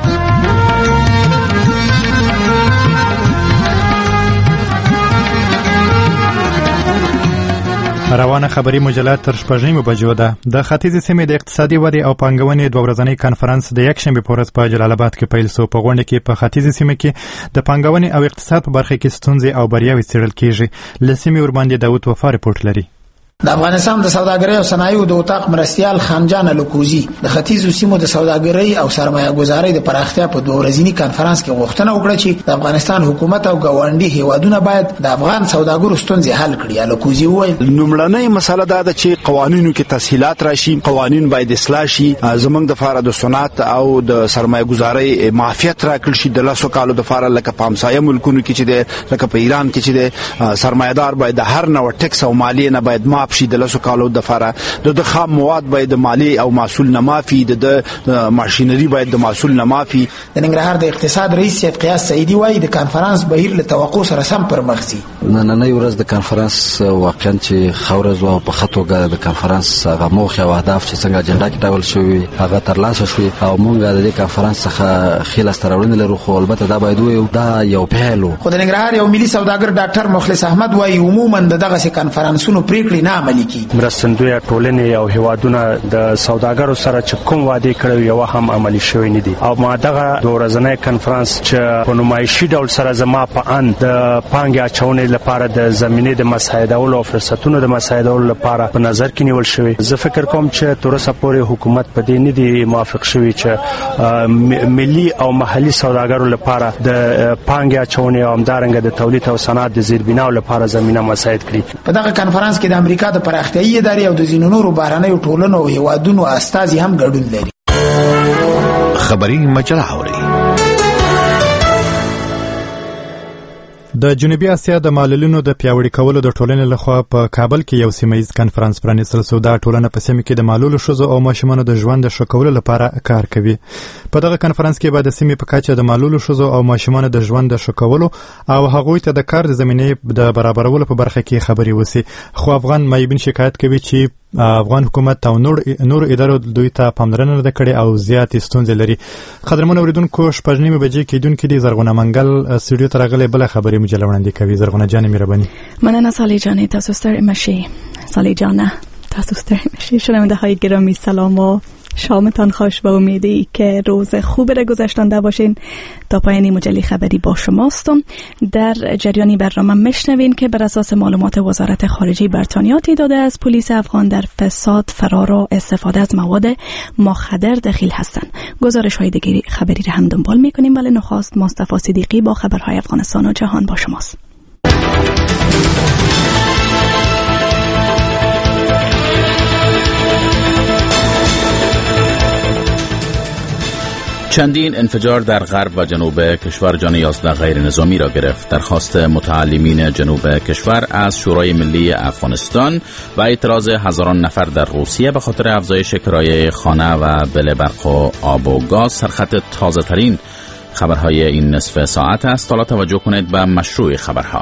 روانه خبري مجله تر شپږمې بجو ده. د ختیځې سیمې د اقتصادي ودې او پانګونې دوه ورځنی کانفرنس د یکشنبې په ورځ په جلال آباد کې پیل شو. په غونډه کې په ختیځې سیمه کې د پانګونې او اقتصاد په برخه کې ستونزې او بریاوې څېړل کېږي. له سیمې ورباندې داود وفا رپورټ لري. د افغانستان د سوداګرۍ او صنایعو د اتاق مرستیال خانجان لکوزي د ختیځو سیمو د سوداګرۍ او سرمایه گذارۍ د پراختیا په دوه ورځني کانفرنس کې غوښتنه وکړه چې د افغانستان حکومت او ګاونډي هیوادونه باید د افغان سوداګرو ستونزې حل کړي. لکوزي وویل لومړنۍ مسله دا ده چې قوانینو کې تسهیلات راشي، قوانین باید اصلاح شي، زمونږ د فاره د صنعت او د سرمایه گذارۍ معافیت راکړل شي. د لاسو کالو د فاره لکه په همسایه ملکونو کې چې د لکه په ایران کې چې د سرمایدار باید د هر نوع ټکس او مالیه نه باید معاف شي. د لاسو کالو د فاره د خام مواد باید د مالی او محصول نه معافي، د ماشینری باید د محصول نه معافي. د ننګرهار د اقتصاد رئیس سید قیاس سعیدی وایي د کانفرنس بهیر له توقع سره سم پر مخ ځي. نننۍ ورځ د کانفرنس واقعا چې خورز او په خطوګه د کانفرنس هغه موخه او اهداف چې څنګه اجنډا کې ډول شوی هغه ترلاسه شوی او موږ د دې کانفرنس څخه خلاص ترورن لرو. خو البته دا باید وي دا یو پیلو. خو د ننګرهار یو ملي سوداګر ډاکټر مخلص احمد وایي عموما دغه کانفرنسونو پریکړې نه عملي کیږي. مرستندوی ټولنې او هیوادونه د سوداګرو سره چې کوم وعده کړو یو هم عملي شوی نه دي. او ما دغه دوه ورځنی کانفرنس چې په نمایشي ډول سره زما په ان د پانګې اچونې لپاره د زمینې د مساعدولو او فرصتونو د مساعدولو لپاره په نظر کې نیول شوی. زه فکر کوم چې تر اوسه پورې حکومت په دې نه دی موافق شوی چې ملي او محلي سوداګرو لپاره د پانګې اچونې او همدارنګه د تولید او صنعت د زیربناو لپاره زمينه مساعد کړي. په دغه کانفرنس کې د امریکا د پراختیایي ادارې او د ځینو نورو بهرنیو ټولنو او هیوادونو استازي هم ګډون لري. خبري مجله اوري. د جنوبي اسیا د معلولینو د پیاوړي کولو د ټولنې لخوا په کابل کې یو سیمهیز کنفرانس پرانیستل شو. دا ټولنه په سیمه کې د معلولو ښځو او ماشومانو د ژوند د ښه کولو لپاره کار کوي. په دغه کنفرانس کې به د سیمې په کچه د معلولو ښځو او ماشومانو د ژوند د ښه کولو او هغوی ته د کار د زمینې د برابرولو په برخه کې خبرې وسی. خو افغان مایبین شکایت کوي چې افغان حکومت او نور نور ادارو دوی ته پاملرنه نه کړې او زیات ستونزې لري. قدرمن اوریدونکو شپږ نیمه بجې کېدونکې دي زرغونه منګل سټوډیو ته راغلې بل خبرې مجله وړاندې کوي. زرغونه جان مهرباني. مننه سالی جان. تاسو ستړي مشي. سالی جان تاسو ستړي مشي. شنونده های گرامی سلام و شامتان خوش و امیدی که روز خوبی را گذشتانده باشین. تا پایان مجله خبری با شماستم. در جریانی برنامه میشنوین که بر اساس معلومات وزارت خارجه بریتانیا تعداد از پلیس افغان در فساد، فرار و استفاده از مواد مخدر دخیل هستند. گزارش های دیگه خبری را هم دنبال میکنیم. ولی نخست مصطفی صدیقی با خبرهای افغانستان و جهان با شماست. چندین انفجار در غرب و جنوب کشور جان یازده غیر نظامی را گرفت. درخواست متعلمین جنوب کشور از شورای ملی افغانستان و اعتراض هزاران نفر در روسیه به خاطر افزایش کرایه خانه و بل برق و آب و گاز سرخط تازه ترین خبرهای این نصف ساعت است. حالا توجه کنید به مشروع خبرها.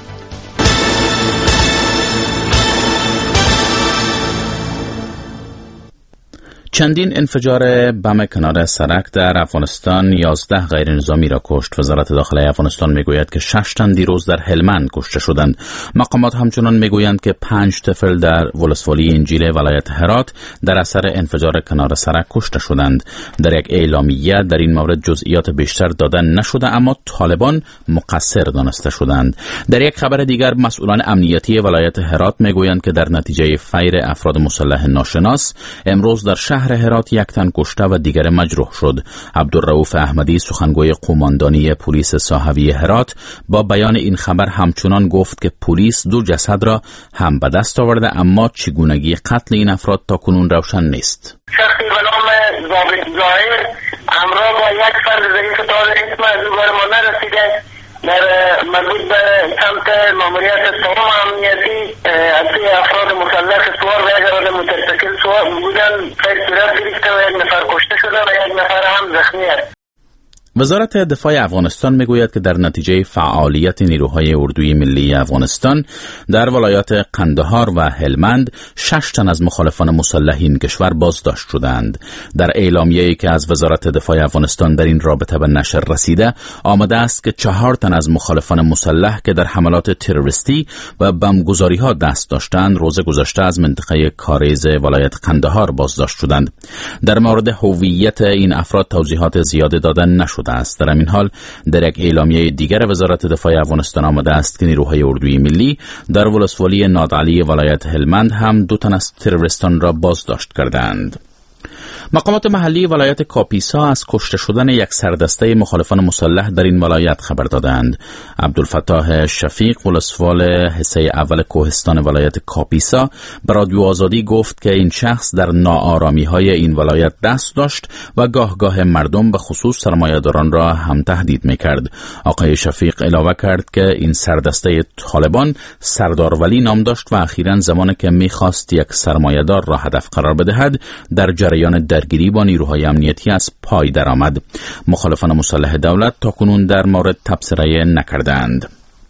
چندین انفجار بم کنار سرک در افغانستان یازده غیر نظامی را کشت. وزارت داخله افغانستان میگوید که شش تن دیروز در هلمند کشته شدند. مقامات همچنان میگویند که پنج طفل در ولسوالی انجیل ولایت هرات در اثر انفجار کنار سرک کشته شدند. در یک اعلامیه در این مورد جزئیات بیشتر داده نشده، اما طالبان مقصر دانسته شدند. در یک خبر دیگر مسئولان امنیتی ولایت هرات میگویند که در نتیجه فیر افراد مسلح ناشناس امروز در شهر هرات یک تن کشته و دیگر مجروح شد. عبدالرؤوف احمدی سخنگوی قماندانی پلیس ساحوی هرات با بیان این خبر همچنان گفت که پلیس دو جسد را هم به دست آورده، اما چگونگی قتل این افراد تا کنون روشن نیست. شخصی به نام ضابط ظاهر همراه با یک فرد ضعیف که تا اسم از او بر ما نرسیده در مربوط به سمت ماموریت سوم امنیتی از افراد مسلح سوار و یک افراد مترتکل سوار بودن فیض صورت گرفته و یک نفر کشته شده و یک نفر هم زخمی است. وزارت دفاع افغانستان میگوید که در نتیجه فعالیت نیروهای اردوی ملی افغانستان در ولایات قندهار و هلمند شش تن از مخالفان مسلح این کشور بازداشت شدند. در اعلامیه‌ای که از وزارت دفاع افغانستان در این رابطه به نشر رسیده آمده است که چهار تن از مخالفان مسلح که در حملات تروریستی و بمبگذاری‌ها دست داشتند روز گذشته از منطقه کاریز ولایت قندهار بازداشت شدند. در مورد هویت این افراد توضیحات زیاده دادن نشد است. در این حال در یک اعلامیه دیگر وزارت دفاع افغانستان آمده است که نیروهای اردوی ملی در ولسوالی نادعلی ولایت هلمند هم دو تن از تروریستان را بازداشت کردند. مقامات محلی ولایت کاپیسا از کشته شدن یک سردسته مخالفان مسلح در این ولایت خبر دادند. عبدالفتاح شفیق ولسوال حصه اول کوهستان ولایت کاپیسا به رادیو آزادی گفت که این شخص در ناآرامی‌های این ولایت دست داشت و گاه گاه مردم به خصوص سرمایه‌داران را هم تهدید می‌کرد. آقای شفیق علاوه کرد که این سردسته طالبان سردار ولی نام داشت و اخیراً زمانی که می‌خواست یک سرمایه‌دار را هدف قرار بدهد در جریان درگیری با نیروهای امنیتی از پای درآمد. مخالفان مسلح دولت تاکنون در مورد تبصره نکردند.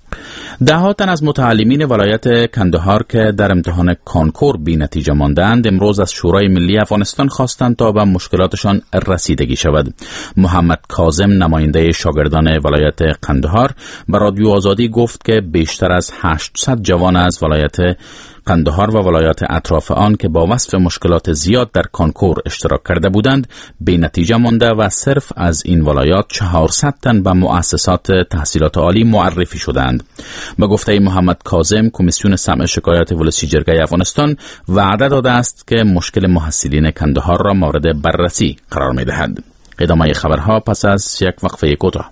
ده تن از متعلمین ولایت کندهار که در امتحان کانکور بی نتیجه ماندند امروز از شورای ملی افغانستان خواستند تا به مشکلاتشان رسیدگی شود. محمد کاظم نماینده شاگردان ولایت کندهار به رادیو آزادی گفت که بیشتر از هشتصد جوان از ولایت قندهار و ولایات اطراف آن که با وصف مشکلات زیاد در کانکور اشتراک کرده بودند بی نتیجه مانده و صرف از این ولایات چهارصد تن به مؤسسات تحصیلات عالی معرفی شدند. به گفته محمد کاظم کمیسیون سمع شکایات ولسی جرگه افغانستان وعده داده است که مشکل محصلین کندهار را مورد بررسی قرار می دهد. ادامه خبرها پس از یک وقفه کوتاه.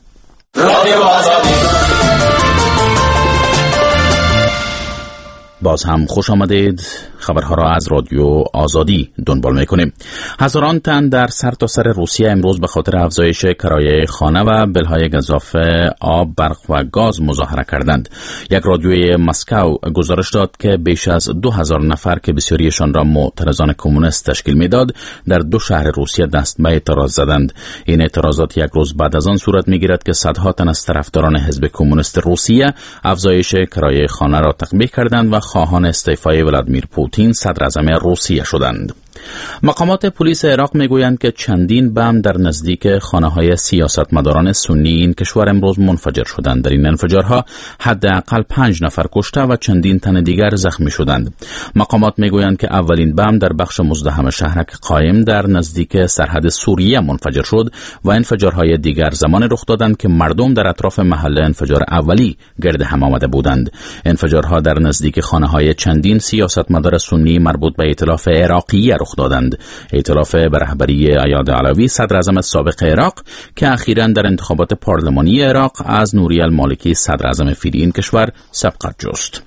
باز هم خوش آمدید. خبرها را از رادیو آزادی دنبال میکنیم. هزاران تن در سرتاسر سر روسیه امروز به خاطر افزایش کرایه خانه و بلهای گزافه آب، برق و گاز مظاهره کردند. یک رادیوی مسکو گزارش داد که بیش از دو هزار نفر که بسیاریشان را معترضان کمونیست تشکیل میداد در دو شهر روسیه دست به اعتراض زدند. این اعتراضات یک روز بعد از آن صورت میگیرد که صدها تن از طرفداران حزب کمونیست روسیه افزایش کرایه خانه را تقبیح کردند و خواهان استعفای ولادیمیر پوتین صدر اعظم روسیه شدند. مقامات پلیس عراق میگویند که چندین بم در نزدیک خانه‌های سیاستمداران سنی این کشور امروز منفجر شدند. در این انفجارها حداقل پنج نفر کشته و چندین تن دیگر زخمی شدند. مقامات میگویند که اولین بم در بخش مزدحم شهرک قایم در نزدیک سرحد سوریه منفجر شد و انفجارهای دیگر زمان رخ دادند که مردم در اطراف محل انفجار اولی گرد هم آمده بودند. انفجارها در نزدیک خانه‌های چندین سیاستمدار سنی مربوط به ائتلاف عراقی رخ دادند. ائتلاف به رهبری ایاد علوی صدر اعظم سابق عراق که اخیراً در انتخابات پارلمانی عراق از نوری المالکی صدر اعظم فعلی این کشور سبقت جست.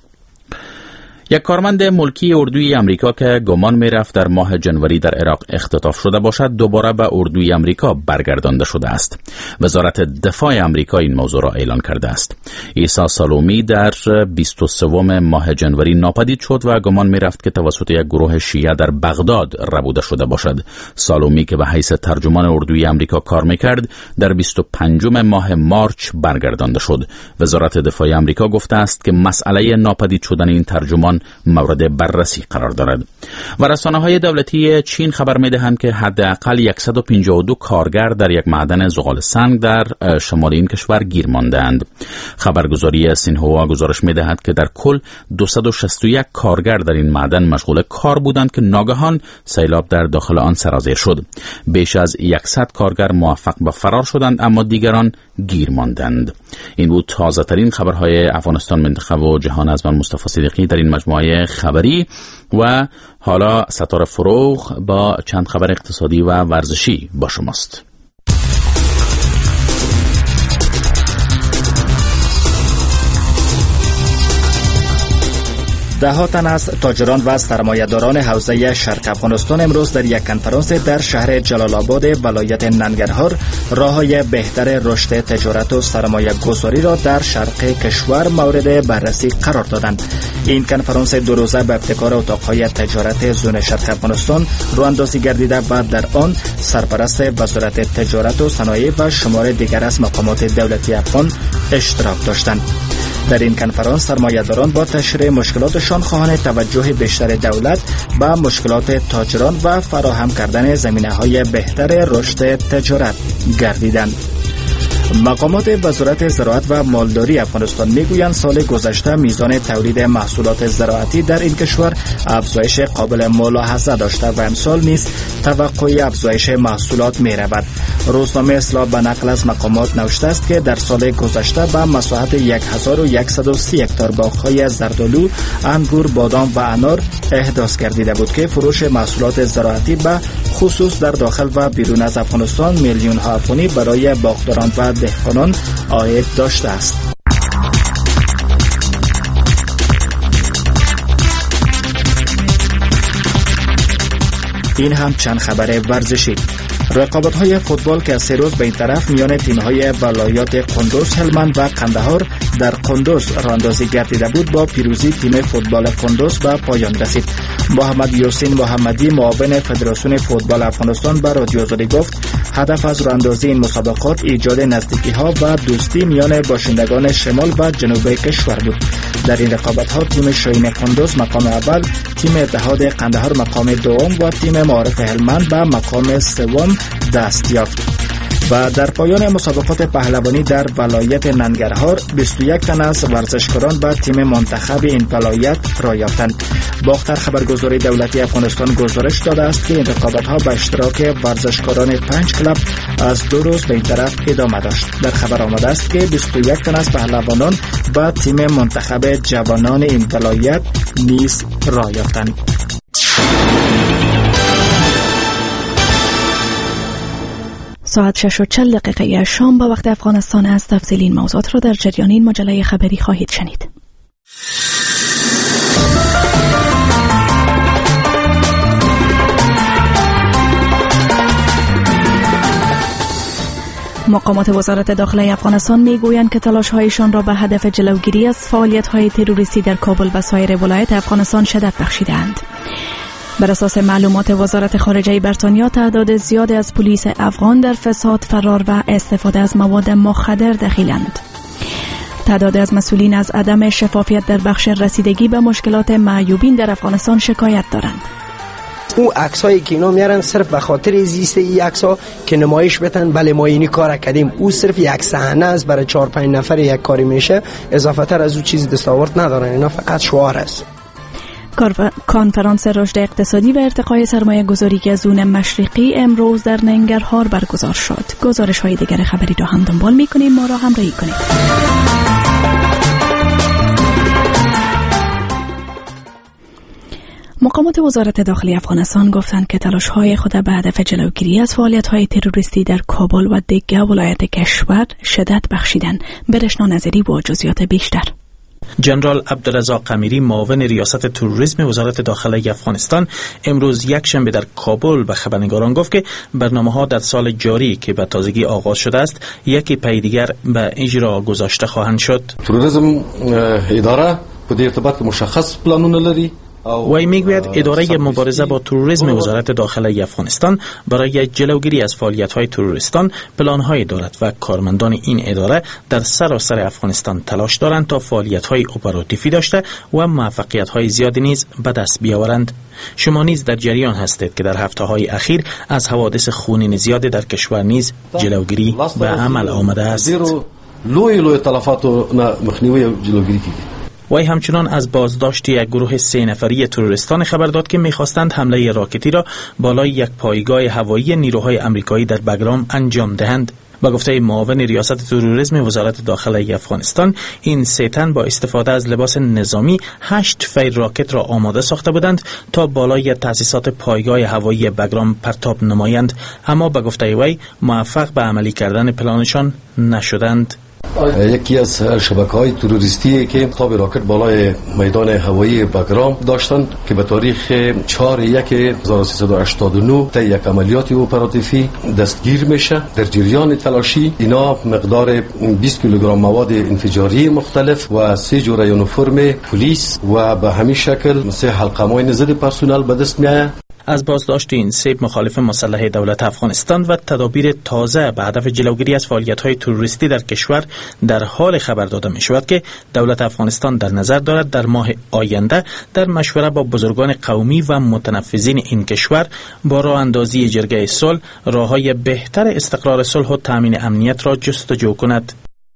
یک کارمند ملکی اردوی امریکا که گمان می‌رفت در ماه جنوری در عراق اختطاف شده باشد دوباره به اردوی امریکا برگردانده شده است. وزارت دفاع امریکا این موضوع را اعلان کرده است. عیسی سالومی در بیست و سوم ماه جنوری ناپدید شد و گمان می‌رفت که توسط یک گروه شیعه در بغداد ربوده شده باشد. سالومی که به حیث ترجمان اردوی امریکا کار می‌کرد در بیست و پنجم ماه مارچ برگردانده شد. وزارت دفاع امریکا گفته است که مسئله ناپدید شدن این ترجمان مورد بررسی قرار دارد. و رسانه‌های دولتی چین خبر می‌دهند که حداقل صد و پنجاه و دو کارگر در یک معدن زغال سنگ در شمال این کشور گیر مانده‌اند. خبرگزاری سینهوا گزارش می‌دهد که در کل دویست و شصت و یک کارگر در این معدن مشغول کار بودند که ناگهان سیلاب در داخل آن سرازیر شد. بیش از صد کارگر موفق به فرار شدند اما دیگران گیر ماندند. این بود تازه‌ترین خبرهای افغانستان، منطقه و جهان از من مصطفی صدیقی در این مجموعه خبری. و حالا ستاره فروغ با چند خبر اقتصادی و ورزشی با شماست. ده ها تن از تاجران و سرمایه‌داران حوزه شرق افغانستان امروز در یک کنفرانس در شهر جلال آباد ولایت ننگرهار راه‌های بهتر رشد تجارت و سرمایه گذاری را در شرق کشور مورد بررسی قرار دادند. این کنفرانس دو روزه به ابتکار اتاق‌های تجارت زون شرق افغانستان راه‌اندازی گردیده و در آن سرپرست وزارت تجارت و صنایع و شمار دیگر از مقامات دولتی افغان اشتراک داشتند. در این کنفرانس سرمایه‌داران با تشریح مشکلاتشان خواهان توجه بیشتر دولت به مشکلات تاجران و فراهم کردن زمینه‌های بهتر رشد تجارت گردیدند. مقامات وزارت زراعت و مالداری افغانستان میگویند سال گذشته میزان تولید محصولات زراعتی در این کشور افزایش قابل ملاحظه داشته و امسال نیز توقع افزایش محصولات میرود. روزنامه اصلاح به نقل از مقامات نوشته است که در سال گذشته به مساحت هزار و صد و سی هکتار باغ‌های زردآلو، انگور، بادام و انار احداث گردیده بود که فروش محصولات زراعتی به خصوص در داخل و بیرون از افغانستان میلیون ها افغانی برای باغداران و دهقانان عاید داشته است. این هم چند خبر ورزشی. رقابت‌های فوتبال که سه روز به این طرف میان تیم‌های ولایات قندوز، هلمند و قندهار در قندوز راه‌اندازی گردیده بود با پیروزی تیم فوتبال قندوز به پایان رسید. محمد یاسین محمدی معاون فدراسیون فوتبال افغانستان به رادیو آزادی گفت هدف از راه‌اندازی این مسابقات ایجاد نزدیکی‌ها و دوستی میان باشندگان شمال و جنوب کشور بود. در این رقابت‌ها تیم شاهین قندوز مقام اول، تیم اتحاد قندهار مقام دوم و تیم معارف هلمند به مقام سوم دست یافت. و در پایان مسابقات پهلوانی در ولایت ننگرهار بیست و یک تن از ورزشکاران به تیم منتخب این ولایت راه یافتند. باختر خبرگزاری دولتی افغانستان گزارش داده است که این رقابت‌ها به اشتراک ورزشکاران پنج کلب از دو روز به این طرف ادامه داشت. در خبر آمده است که بیست و یک تن از پهلوانان به تیم منتخب جوانان این ولایت نیز راه یافتند. ساعت شش و چهل دقیقه شام با وقت افغانستان است. تفصیل این موضوعات را در جریان این مجله خبری خواهید شنید. مقامات وزارت داخله افغانستان میگویند که تلاش‌هایشان را به هدف جلوگیری از فعالیت‌های تروریستی در کابل و سایر ولایات افغانستان شدت بخشیدند. بر اساس معلومات وزارت خارجه بریتانیا، تعداد زیادی از پلیس افغان در فساد، فرار و استفاده از مواد مخدر دخیلند. تعداد از مسئولین از عدم شفافیت در بخش رسیدگی به مشکلات معیوبین در افغانستان شکایت دارند. او عکسایی که اینا میارن صرف به خاطر زیست این عکس‌ها که نمایش بدن بله ما اینی کار کردیم، او صرف یک صحنه است برای چهار پنج نفر یک کاری میشه، اضافه تر از او چیزی دستاورد ندارن، اینا فقط شعار است. کنفرانس رشد اقتصادی و ارتقای سرمایه گذاری که زون مشرقی امروز در ننگرهار برگزار شد. گزارش های دیگر خبری را هم دنبال میکنیم، ما را همراهی کنید. مقامات وزارت داخلی افغانستان گفتند که تلاش‌های خود به هدف جلوگیری از فعالیت‌های تروریستی در کابل و دیگر ولایات کشور شدت بخشیدند. برشنا نظری با جزئیات بیشتر. جنرال عبدالرزاق قمیری، معاون ریاست توریسم وزارت داخله افغانستان، امروز یک شنبه در کابل به خبرنگاران گفت که برنامه‌ها در سال جاری که به تازگی آغاز شده است یکی پی دیگر به اجرا گذاشته خواهند شد. توریسم اداره په ارتباط مشخص پلانونه لري. وی میگوید اداره مبارزه با تروریسم وزارت داخله افغانستان برای جلوگیری از فعالیت‌های تروریستان پلان‌هایی دارد و کارمندان این اداره در سراسر افغانستان تلاش دارند تا فعالیت‌های اپراتیوی داشته و موفقیت‌های زیادی نیز به دست بیاورند. شما نیز در جریان هستید که در هفته‌های اخیر از حوادث خونین زیاد در کشور نیز جلوگیری به عمل آمده است. لوی لوی تلفات مخنیوی جلوگیری وی همچنان از بازداشت یک گروه سه نفری تروریستان خبر داد که می‌خواستند حمله راکتی را بالای یک پایگاه هوایی نیروهای آمریکایی در بگرام انجام دهند. با گفته معاون ریاست تروریسم وزارت داخله افغانستان، این سه تن با استفاده از لباس نظامی هشت فیر راکت را آماده ساخته بودند تا بالای تأسیسات پایگاه هوایی بگرام پرتاب نمایند، اما با گفته وی موفق به عملی کردن پلانشان نشدند. یکی از شبکه‌های تروریستی که تاب راکت بالای میدان هوایی بگرام داشتند که به تاریخ چهار یک هزار و سیصد و هشتاد و نه تا یک عملیات اپراتیوی دستگیر میشه. در جریان تلاشی اینا مقدار بیست کیلوگرم مواد انفجاری مختلف و سه جوره یونیفرم پلیس و به همین شکل سه حلقه‌های ضد پرسنل به دست میآید. از بازداشت این سه مخالف مسلح دولت افغانستان و تدابیر تازه به هدف جلوگیری از فعالیت‌های تروریستی در کشور در حال خبر داده می‌شود که دولت افغانستان در نظر دارد در ماه آینده در مشوره با بزرگان قومی و متنفذین این کشور با راه اندازی جرگه صلح راه‌های بهتر استقرار صلح و تامین امنیت را جستجو کند.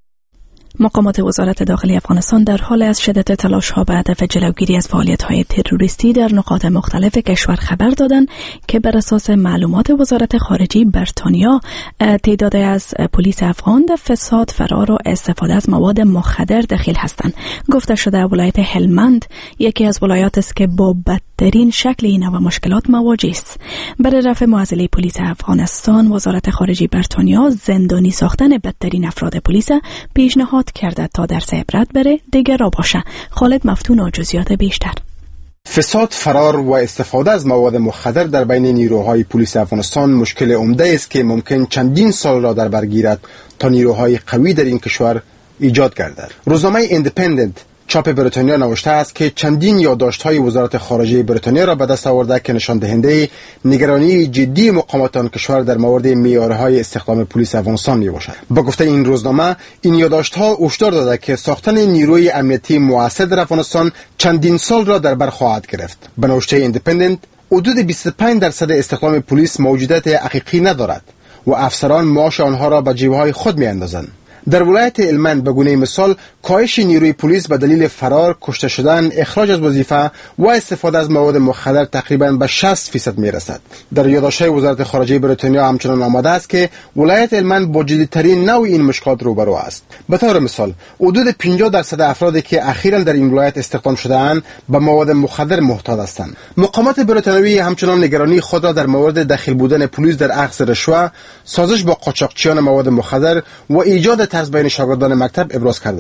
مقامات وزارت داخلی افغانستان در حال از شدت تلاش‌ها به هدف جلوگیری از فعالیت‌های تروریستی در نقاط مختلف کشور خبر دادند که بر اساس معلومات وزارت خارجه بریتانیا، تعدادی از پلیس افغان در فساد، فرار و استفاده از مواد مخدر دخیل هستند. گفته شده ولایت هلمند یکی از ولایات است که با بدترین شکل این نوع مشکلات مواجه است. برای رفع معضله پلیس افغانستان، وزارت خارجه بریتانیا زندانی ساختن بدترین افراد پلیس پیشنهاد کرده تا درس عبرت بره دیگر را باشه. خالد مفتون و جزئیات بیشتر. فساد، فرار و استفاده از مواد مخدر در بین نیروهای پلیس افغانستان مشکل عمده است که ممکن چندین سال را در بر گیرد تا نیروهای قوی در این کشور ایجاد گردد. روزنامه ایندیپندنت چاپ بریتانیا نوشته است که چندین یادداشت‌های وزارت خارجه بریتانیا را به دست آورده که نشان دهنده نگرانی جدی مقامات آن کشور در مورد معیارهای استخدام پلیس افغانستان میباشد. با گفته این روزنامه، این یادداشت‌ها هشدار داده که ساختن نیروی امنیتی مؤثر در افغانستان چندین سال را در بر خواهد گرفت. به نوشته ایندیپندنت، حدود بیست و پنج درصد استخدام پلیس موجودیت حقیقی ندارد و افسران معاش آنها را به جیب‌های خود می‌اندازند. در ولایت هلمند به گونه مثال، کاهش نیروی پلیس به دلیل فرار، کشته شدن، اخراج از وظیفه و استفاده از مواد مخدر تقریباً به شصت درصد میرسد. در یادداشت‌های وزارت خارجه بریتانیا همچنان آمده است که ولایت هلمند با جدی‌ترین نوع این مشکلات روبرو است. به طور مثال، حدود پنجاه درصد افرادی که اخیراً در این ولایت استخدام شده‌اند به مواد مخدر محتاج هستند. مقامات بریتانیایی همچنان نگرانی خود را در مورد دخیل بودن پلیس در اخذ رشوه، سازش با قاچاقچیان مواد مخدر و ایجاد ترس بین شاگردان مکتب ابراز کردند.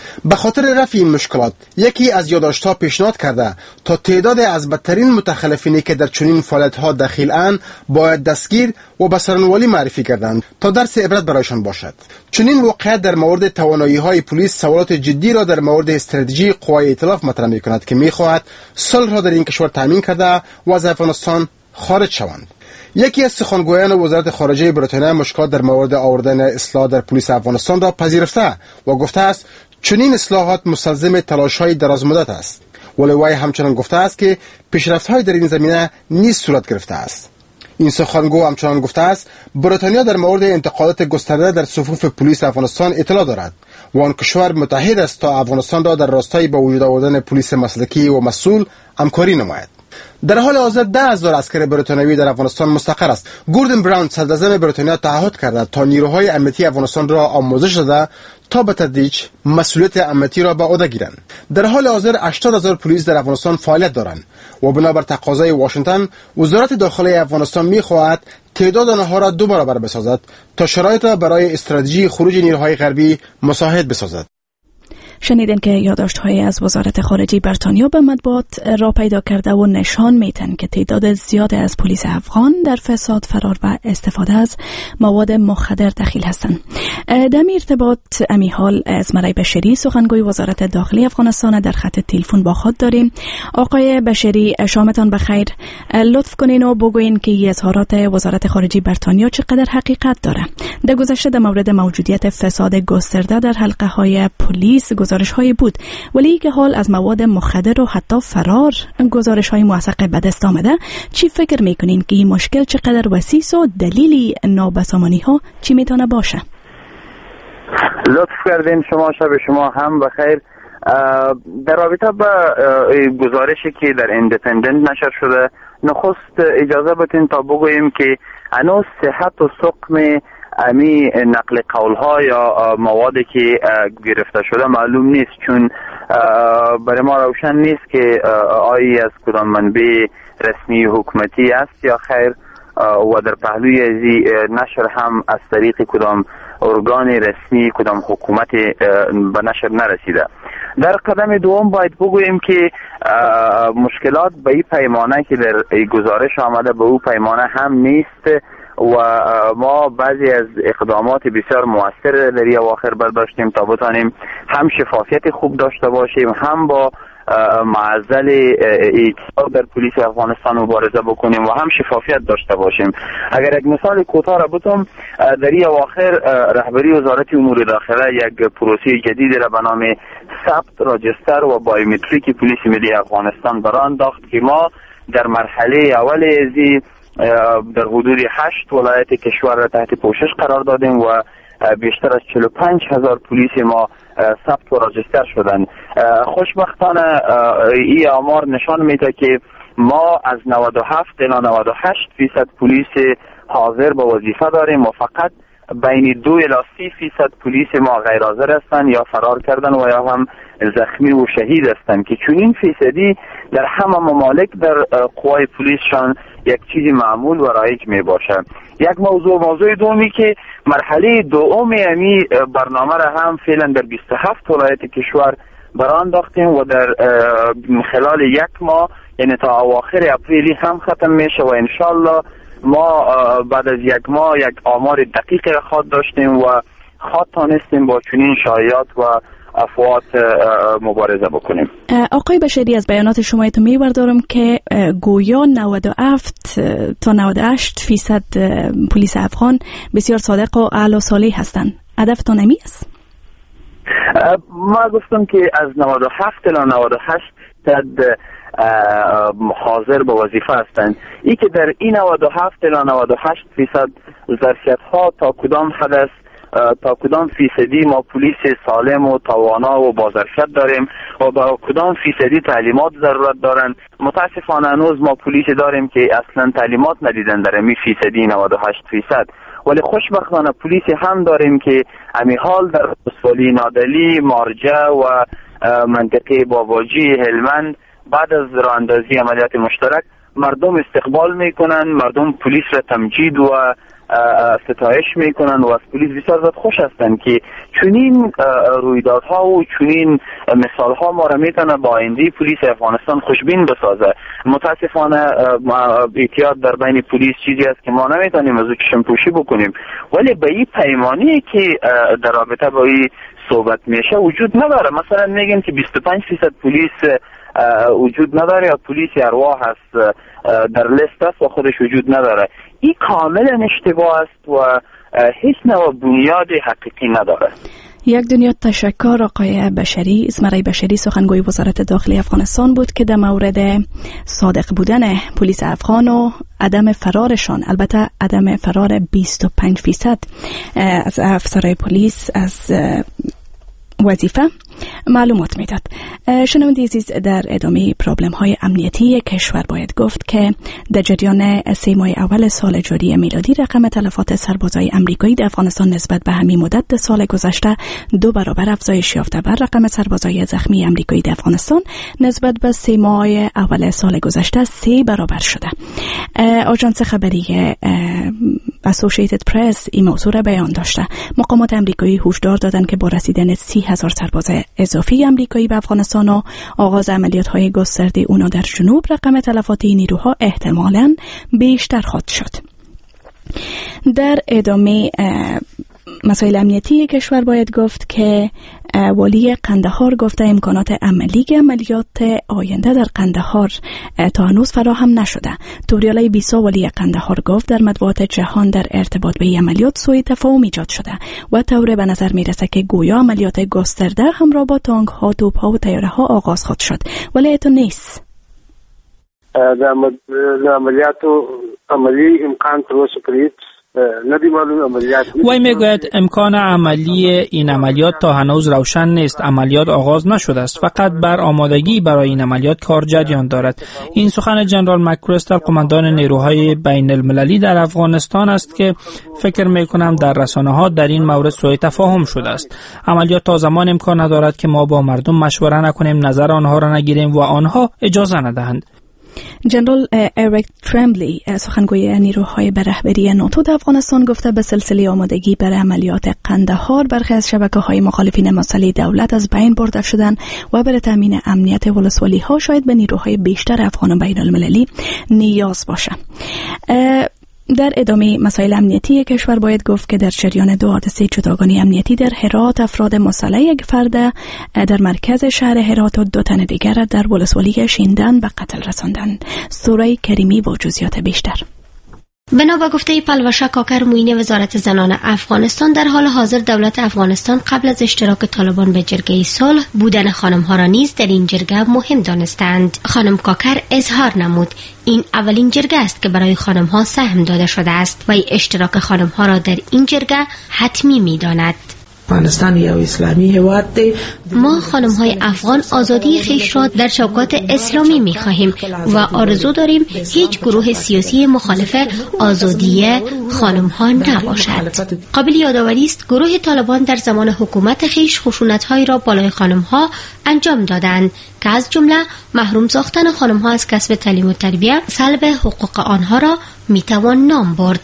به خاطر رفع این مشکلات یکی از یادداشت‌ها پیشنهاد کرده تا تعداد از بدترین متخلفینی که در چنین فعالیت‌ها دخیل‌اند باید دستگیر و به سرنوالی معرفی کردند تا درس عبرت برایشان باشد. چنین واقعیت در مورد توانایی‌های پلیس سوالات جدی را در مورد استراتژی قوای ائتلاف مطرح می‌کند که می‌خواهد صلح را در این کشور تامین کرده و از افغانستان خارج شوند. یکی از سخنگویان وزارت خارجه بریتانیا مشکلات در مورد آوردن اصلاح در پلیس افغانستان را پذیرفته و گفته است چنین اصلاحات مستلزم تلاش‌های درازمدت است. ولی وی همچنان گفته است که پیشرفت‌های در این زمینه نیز صورت گرفته است. این سخنگو همچنان گفته است بریتانیا در مورد انتقادات گسترده در صفوف پلیس افغانستان اطلاع دارد و آن کشور متحد است تا افغانستان را در راستای به وجود آوردن پلیس مسلکی و مسئول همکاری نماید. در حال حاضر ده هزار عسکر بریتانیایی در افغانستان مستقر است. گوردن براون صدراعظم بریتانیا تعهد کرده تا نیروهای امنیتی افغانستان را آموزش داده تا به تدریج مسئولیت امنیتی را به عهده گیرند. در حال حاضر هشتاد هزار پلیس در افغانستان فعالیت دارند و بنابر تقاضای واشنگتن وزارت داخلی افغانستان می‌خواهد تعداد آنها را دو برابر بسازد تا شرایط را برای استراتژی خروج نیروهای غربی مساعد بسازد. شنیدین که یادداشت‌های از وزارت خارجه بریتانیا به مطبوعات را پیدا کرده و نشان می‌دهند که تعداد زیاد از پلیس افغان در فساد، فرار و استفاده از مواد مخدر دخیل هستند. در ارتباط امی حال از مرای بشری سخنگوی وزارت داخلی افغانستان در خط تلفن با خود داریم. آقای بشری شامتان بخیر. لطف کنین و بگوین که این اظهارات وزارت خارجه بریتانیا چقدر حقیقت داره. در گذشته در مورد موجودیت فساد گسترده در حلقه‌های پلیس گزارش‌هایی بود، ولی که حال از مواد مخدر و حتی فرار گزارش‌های موثق به دست آمده. چی فکر می‌کنین که این مشکل چقدر وسیع و دلیلی نابسامانی‌ها چی میتونه باشه؟ لطف کردین. شما شب شما هم بخیر. در رابطه با گزارشی که در ایندیپندنت نشر شده، نخست اجازه بدین تا بگوییم که هنوز صحت و سقم امی نقل قول‌ها یا موادی که گرفته شده معلوم نیست، چون برای ما روشن نیست که آیی از کدام منبع رسمی حکومتی است یا خیر، و در پهلوی ازی نشر هم از طریق کدام ارگان رسمی کدام حکومت به نشر نرسیده. در قدم دوم باید بگوییم که مشکلات به این پیمانه که در گزارش آمده به او پیمانه هم نیست و ما بعضی از اقدامات بسیار موثر در این اواخر برداشتیم تا بتانیم هم شفافیت خوب داشته باشیم، هم با معضل ائتلاف در پلیس افغانستان مبارزه بکنیم و هم شفافیت داشته باشیم. اگر یک مثال کوتاه را بتم، در این اواخر رهبری وزارت امور داخله یک پروسه جدید را به نام ثبت راجستر و بایومتریک پلیس ملی افغانستان برآورد انداخت که ما در مرحله اول ازی در حدود هشت ولایت کشور را تحت پوشش قرار دادیم و بیشتر از چهل و پنج هزار پلیس ما ثبت و راجستر شدن. خوشبختانه این آمار نشان میده که ما از نود و هفت الی نود و هشت فیصد پلیس حاضر به وظیفه داریم و فقط بین دو الی سی فیصد پلیس ما غیر حاضر هستند یا فرار کردن و یا هم زخمی و شهید هستند که چنین فیصدی در همه ممالک در قوای پلیسشان یک چیزی معمول و رایج می باشه. یک موضوع موضوع دومی که مرحله دوم امی برنامه را هم فعلا در بیست و هفت ولایت کشور برآورد انداختیم و در خلال یک ماه یعنی تا اواخر اپریل هم ختم میشه و انشالله ما بعد از یک ماه یک آمار دقیق را خواهد داشتیم و خواهد تانستیم با چنین شایعات و افوات مبارزه بکنیم. آقای بشری، از بیانات شما تو میبردارم که گویا نود و هفت تا نود و هشت فیصد پلیس افغان بسیار صادق و اعلی صالح هستند. هدفتان امی است؟ ما گفتم که از نود و هفت تا نود و هشت فیصد حاضر به وظیفه هستند. ای که در این نود و هفت تا نود و هشت فیصد ظرفیت ها تا کدام حد است، تا کدام فیصدی ما پلیس سالم و توانا و باظرفیت داریم و با کدام فیصدی تعلیمات ضرورت دارن. متاسفانه هنوز ما پلیس داریم که اصلا تعلیمات ندیدن در امی فیصدی نود و هشت فیصد، ولی خوشبختانه پلیس هم داریم که امی حال در ولی نادلی، مارجه و منطقه باباجی هلمند بعد از راه اندازی عملیات مشترک مردم استقبال میکنن، مردم پلیس را تمجید و ستایش میکنن و از پلیس بسیار زیاد خوش هستند که چنین رویدادها و چنین مثالها ما را میتونه با آینده پلیس افغانستان خوشبین بسازه. متاسفانه اعتیاد در بین پلیس چیزی است که ما نمیتونیم از او چشم پوشی بکنیم، ولی به این پیمانی که در رابطه با این صحبت میشه وجود نداره. مثلا میگن که بیست و پنج درصد پلیس وجود نداره یا پلیس ارواح هست در لیست است و خودش وجود نداره. این کاملا اشتباه است و هیچ نوع بنیاد حقیقی نداره. یک دنیا تشکر آقای بشری، اسمرای بشری، سخنگوی وزارت داخلی افغانستان بود که در مورد صادق بودن پلیس افغان و عدم فرارشان، البته عدم فرار بیست و پنج درصد از افسرهای پلیس از وظیفه معلومات میداد. شنونده عزیز، در ادامه پرابلم های امنیتی کشور باید گفت که در جریان سه ماه اول سال جاری میلادی رقم تلفات سربازای امریکایی در افغانستان نسبت به همین مدت سال گذشته دو برابر افزایش یافته. بر رقم سربازای زخمی امریکایی در افغانستان نسبت به سه ماه اول سال گذشته سه برابر شده. آژانس خبری اسوسییتد پرس این موضوع را بیان داشته. مقامات امریکایی هشدار دادند که با رسیدن سی هزار سرباز اضافی امریکایی به افغانستان و آغاز عملیات‌های گسترده اونا در جنوب، رقم تلفات این نیروها احتمالاً بیشتر خواهد شد. در ادامه مسائل امنیتی کشور باید گفت که والی قندهار گفته امکانات عملی عملیات آینده در قندهار تا هنوز فراهم نشده. توریالای بیسا والی قندهار گفت در مطبوعات جهان در ارتباط به عملیات سوء تفاهم ایجاد شده و طوری به نظر میرسه که گویا عملیات گسترده همراه با تانک ها، توپ ها و طیاره ها آغاز خواهد شد، ولی ایتو نیست. در عملیات عملی امکان تروس پریت وی میگوید امکان عملی این عملیات تا هنوز روشن نیست. عملیات آغاز نشده است، فقط بر آمادگی برای این عملیات کار جریان دارد. این سخن جنرال مک‌کریستال، قماندان نیروهای بین المللی در افغانستان است که فکر میکنم در رسانه ها در این مورد سوء تفاهم شده است. عملیات تا زمان امکان ندارد که ما با مردم مشوره نکنیم، نظر آنها را نگیریم و آنها اجازه ندهند. جنرال اریک ترمبلی، سخنگوی نیروهای به رهبری ناتو در افغانستان، گفته به سلسله آمادگی برای عملیات قندهار برخی از شبکه‌های مخالفین مسئله دولت از بین برده شدن و برای تامین امنیت ولسوالی‌ها شاید به نیروهای بیشتر افغان و بین المللی نیاز باشه. در ادامه مسائل امنیتی کشور باید گفت که در جریان دو حادثه جداگانه امنیتی در هرات افراد مسلح یک فرد در مرکز شهر هرات و دو تن دیگر در ولسوالی شیندن به قتل رساندند. سوره کریمی با جزئیات بیشتر. بنا به گفته پلوشه کاکر، معین وزارت زنان افغانستان، در حال حاضر دولت افغانستان قبل از اشتراک طالبان به جرگه صلح بودن خانم‌ها را نیز در این جرگه مهم دانستند. خانم کاکر اظهار نمود این اولین جرگه است که برای خانم‌ها سهم داده شده است و اشتراک خانم‌ها را در این جرگه حتمی می‌داند. افغانستان یا اسلامی هواد دی. ما خانم‌های افغان آزادی خویش را در چوکات اسلامی می‌خواهیم و آرزو داریم هیچ گروه سیاسی مخالف آزادی خانم‌ها نباشد. قابل یادآوری است گروه طالبان در زمان حکومت خویش خشونت‌هایی را بالای خانم‌ها انجام دادند که از جمله محروم ساختن خانم‌ها از کسب تعلیم و تربیت، سلب حقوق آنها را می‌توان نام برد.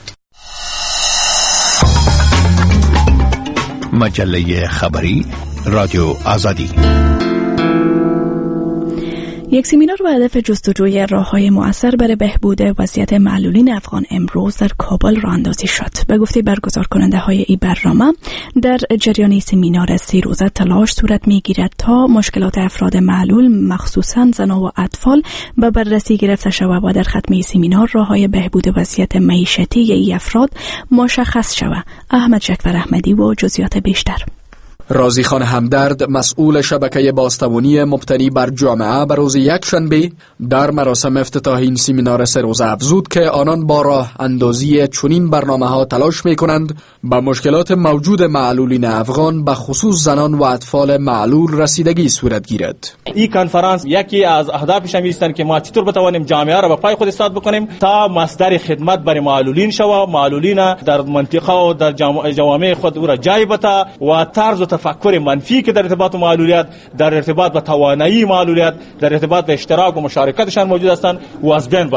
مجله خبری رادیو آزادی. یک سمینار با هدف جستجوی راه‌های مؤثر برای بهبود وضعیت معلولین افغان امروز در کابل راه اندازی شد. به گفته برگزار کننده های این برنامه، در جریان سمینار سه روزه تلاش صورت می‌گیرد تا مشکلات افراد معلول مخصوصاً زنان و اطفال به بررسی گرفته شود و در ختم سمینار راه‌های بهبود وضعیت معیشتی این افراد مشخص شود. احمد جعفر احمدی و جزئیات بیشتر. رازی خان همدرد، مسئول شبکه بازتوانی مبتنی بر جامعه، به روز یکشنبه در مراسم افتتاح این سمینار سه روزه افزود که آنان با راه اندازی چنین برنامه‌ها تلاش می‌کنند به مشکلات موجود معلولین افغان به خصوص زنان و اطفال معلول رسیدگی صورت گیرد. این کنفرانس یکی از اهدافش هم است که ما چطور بتوانیم جامعه را به پای خود ایستاد بکنیم تا مصدر خدمت برای معلولین شود، معلولین در منطقه و در جوامع خود او را جای بده و طرز تفکر منفی که در ارتباط با معلولیت، در ارتباط با توانایی معلولیت، در ارتباط با اشتراک و مشارکتشان موجود هستند و از بین بره.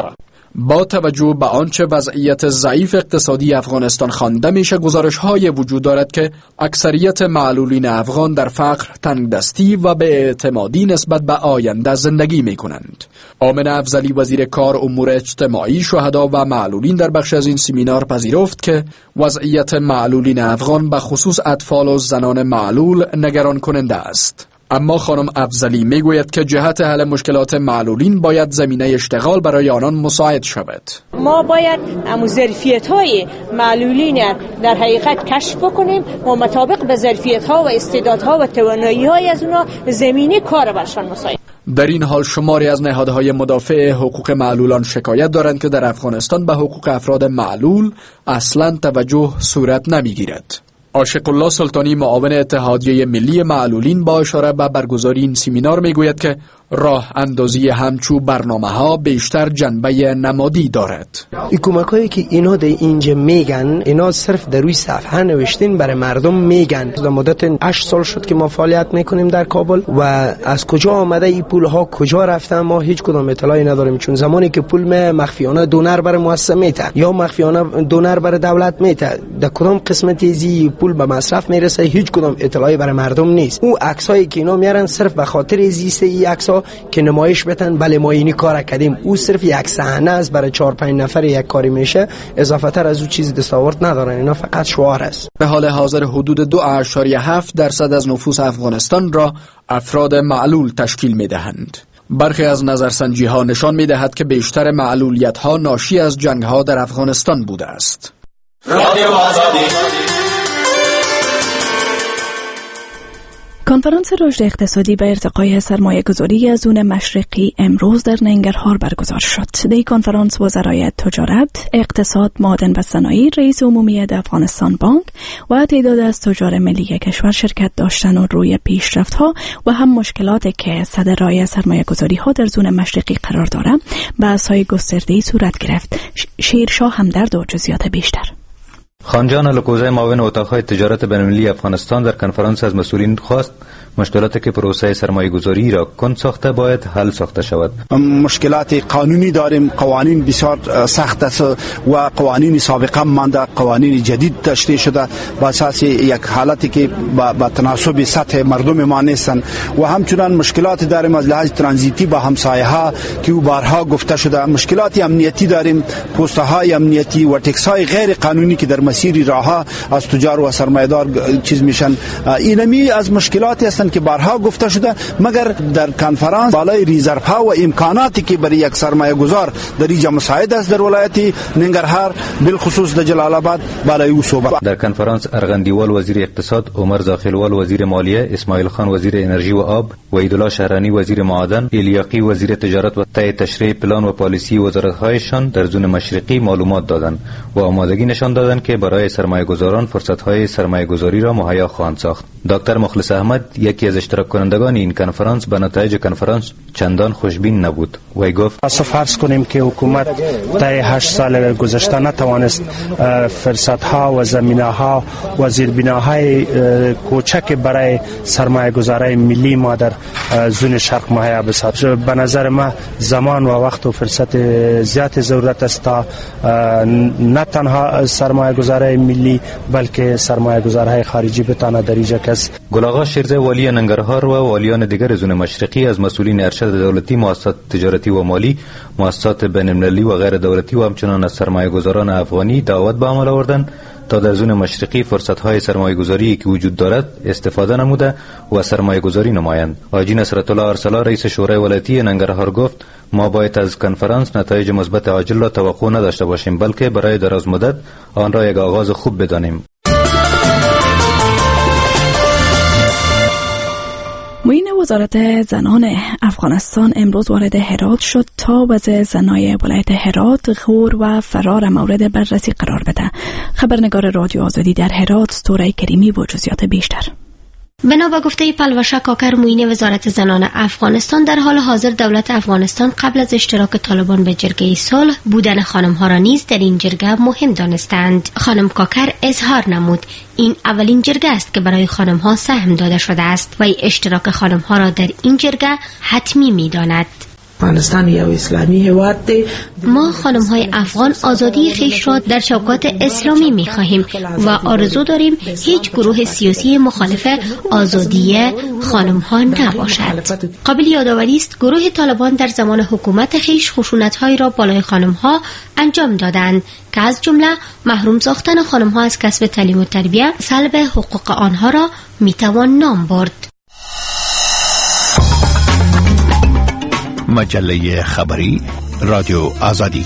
با توجه به آنچه وضعیت ضعیف اقتصادی افغانستان خوانده میشه، گزارش‌های وجود دارد که اکثریت معلولین افغان در فقر، تنگدستی و بی‌اعتمادی نسبت به آینده زندگی میکنند. آمنه افضلی وزیر کار، امور اجتماعی، شهدا و معلولین در بخش از این سمینار پذیرفت که وضعیت معلولین افغان به خصوص اطفال و زنان معلول نگران کننده است. اما خانم افضلی میگوید که جهت حل مشکلات معلولین باید زمینه اشتغال برای آنان مساعد شود. ما باید امو ظرفیت‌های معلولین در حقیقت کشف بکنیم و مطابق به ظرفیت‌ها و استعدادها و توانایی‌های از اونا زمینه کار برشان مساعد. در این حال شماری از نهادهای مدافع حقوق معلولان شکایت دارند که در افغانستان به حقوق افراد معلول اصلاً توجه صورت نمیگیرد. عاشق الله سلطانی، معاون اتحادیه ملی معلولین، با اشاره به برگزاری این سمینار میگوید که راه اندازی همچو برنامه ها بیشتر جنبه نمادی دارد. این کمک هایی که اینا در اینجا میگن، اینا صرف در روی صفحه نوشتین برای مردم میگن. در مدت هشت سال شد که ما فعالیت میکنیم در کابل و از کجا آمده این پول ها، کجا رفتن، ما هیچ کدام اطلاعی نداریم. چون زمانی که پول مخفیانه دونر برای مؤسسه میته یا مخفیانه دونر برای دولت میته، در کدام قسمت ازی پول به مصرف میرسه هیچ کدام اطلاعی برای مردم نیست. او عکسایی که اینا میارن صرف به خاطر زیست این عکس‌ها که نمایش بتن بله ما اینی کار کردیم. او صرف یک صحنه است برای چهار پنج نفر یک کاری میشه، اضافه تر از او چیزی دستاورد ندارن. اینا فقط شعار است. به حال حاضر حدود دو اشاریه هفت درصد از نفوس افغانستان را افراد معلول تشکیل میدهند. برخی از نظرسنجی ها نشان میدهد که بیشتر معلولیت ها ناشی از جنگ ها در افغانستان بوده است. رادیو آزادی. کنفرانس رشد اقتصادی به ارتقای سرمایه گذاری از زون مشرقی امروز در ننگرهار برگزار شد. در کنفرانس وزرای تجارت، اقتصاد، معدن و صنایع، رئیس عمومی افغانستان بانک و تعداد از تجار ملی کشور شرکت داشتن و روی پیشرفت ها و هم مشکلاتی که صدر رای سرمایه گذاری ها در زون مشرقی قرار داره بحث های گسترده‌ای صورت گرفت. شیرشاه همدرد و جزئیات بیشتر. خانجان الکوزه، معاون اتاق‌های تجارت بین‌المللی افغانستان، در کنفرانس از مسئولین خواست مشکلاتی که پروسه سرمایه‌گذاری را کند ساخته باید حل ساخته شود. مشکلات قانونی داریم، قوانین بسیار سخت است و قوانین سابقه مانده، قوانین جدید تشریح شده با اساس یک حالتی که با تناسب سطح مردم ما نیستند و همچنان مشکلات داریم از لحاظ ترانزیتی با همسایه‌ها که بارها گفته شده. مشکلات امنیتی داریم، پست‌های امنیتی و تکس‌های غیر قانونی که در مسیر راه از تجار و سرمایه‌دار چیز میشن. اینمی از مشکلاتی هستند که بارها گفته شده، مگر در کنفرانس بالای ریزروها و امکاناتی که برای یک سرمایه گذار در اینجا مساعد است در ولایت ننگرهار بالخصوص در جلال آباد بالای او صحبت. در کنفرانس ارغندیوال وزیر اقتصاد، عمر زاخیلوال وزیر مالیه، اسماعیل خان وزیر انرژی و آب، وحیدالله شهرانی وزیر معادن، الیاقی وزیر تجارت و طی تشریح پلان و پالیسی وزارت‌هایشان در زون مشرقی معلومات دادند و آمادگی نشان دادند که برای سرمایه‌گذاران فرصت‌های سرمایه‌گذاری را مهیا خواهند ساخت. دکتر مخلص احمد، یکی از اشتراک کنندگان این کنفرانس، به نتایج کنفرانس چندان خوشبین نبود. وی گفت: اصلا فرض کنیم که حکومت طی هشت سال گذشته نتوانست فرصت‌ها و زمینه‌ها و زیربناهای کوچک برای سرمایه‌گذاری ملی ما در زون شرق مهیا بسازد. به نظر ما زمان و وقت و فرصت زیاد ضرورت است تا نه تنها سرمایه‌گذاری ملی بلکه سرمایه‌گذارهای خارجی بتواند در اینجا کس. گل شیرزه، والی ننگرهار و والیان دیگر زون مشرقی از مسئولین ارشد دولتی، مؤسسات تجارتی و مالی، مؤسسات بین‌المللی و غیر دولتی و همچنان از سرمایه‌گذاران افغانی دعوت به عمل آوردند تا در زون مشرقی فرصت‌های سرمایه‌گذاری که وجود دارد استفاده نموده و سرمایه‌گذاری نمایند. حاجی نصرت الله ارسلا، رئیس شورای ولایتی ننگرهار، گفت: ما باید از کنفرانس نتایج مثبت عاجل را توقع نداشته باشیم، بلکه برای دراز مدت آن را یک آغاز خوب بدانیم. معین وزارت زنان افغانستان امروز وارد هرات شد تا وضع زنای ولایت هرات غور و فرار مورد بررسی قرار بده. خبرنگار رادیو آزادی در هرات، ستوره کریمی، و جزئیات بیشتر. بنا به گفته پلوشه کاکر، معین وزارت زنان افغانستان، در حال حاضر دولت افغانستان قبل از اشتراک طالبان به جرگه صلح بودن خانم‌ها را نیز در این جرگه مهم دانستند. خانم کاکر اظهار نمود این اولین جرگه است که برای خانم‌ها سهم داده شده است و اشتراک خانم‌ها را در این جرگه حتمی می‌داند. افغانستان یا اسلامی هواد ده. ما خانم های افغان آزادی خویش را در شوکات اسلامی می خواهیم و آرزو داریم هیچ گروه سیاسی مخالف آزادی خانم ها نباشد. قابل یادآوری است گروه طالبان در زمان حکومت خویش خشونت های را بالای خانم ها انجام دادند که از جمله محروم ساختن خانم ها از کسب تعلیم و تربیت، سلب حقوق آنها را می توان نام برد. مجله خبری رادیو آزادی.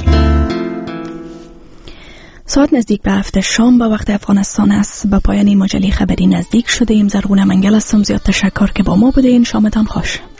ساعت نزدیک به هفت شام به وقت افغانستان است. به پایان مجله خبری نزدیک شده ایم. زرغونه منگل هستم. زیاد تشکر که با ما بودین. شامتان خوش.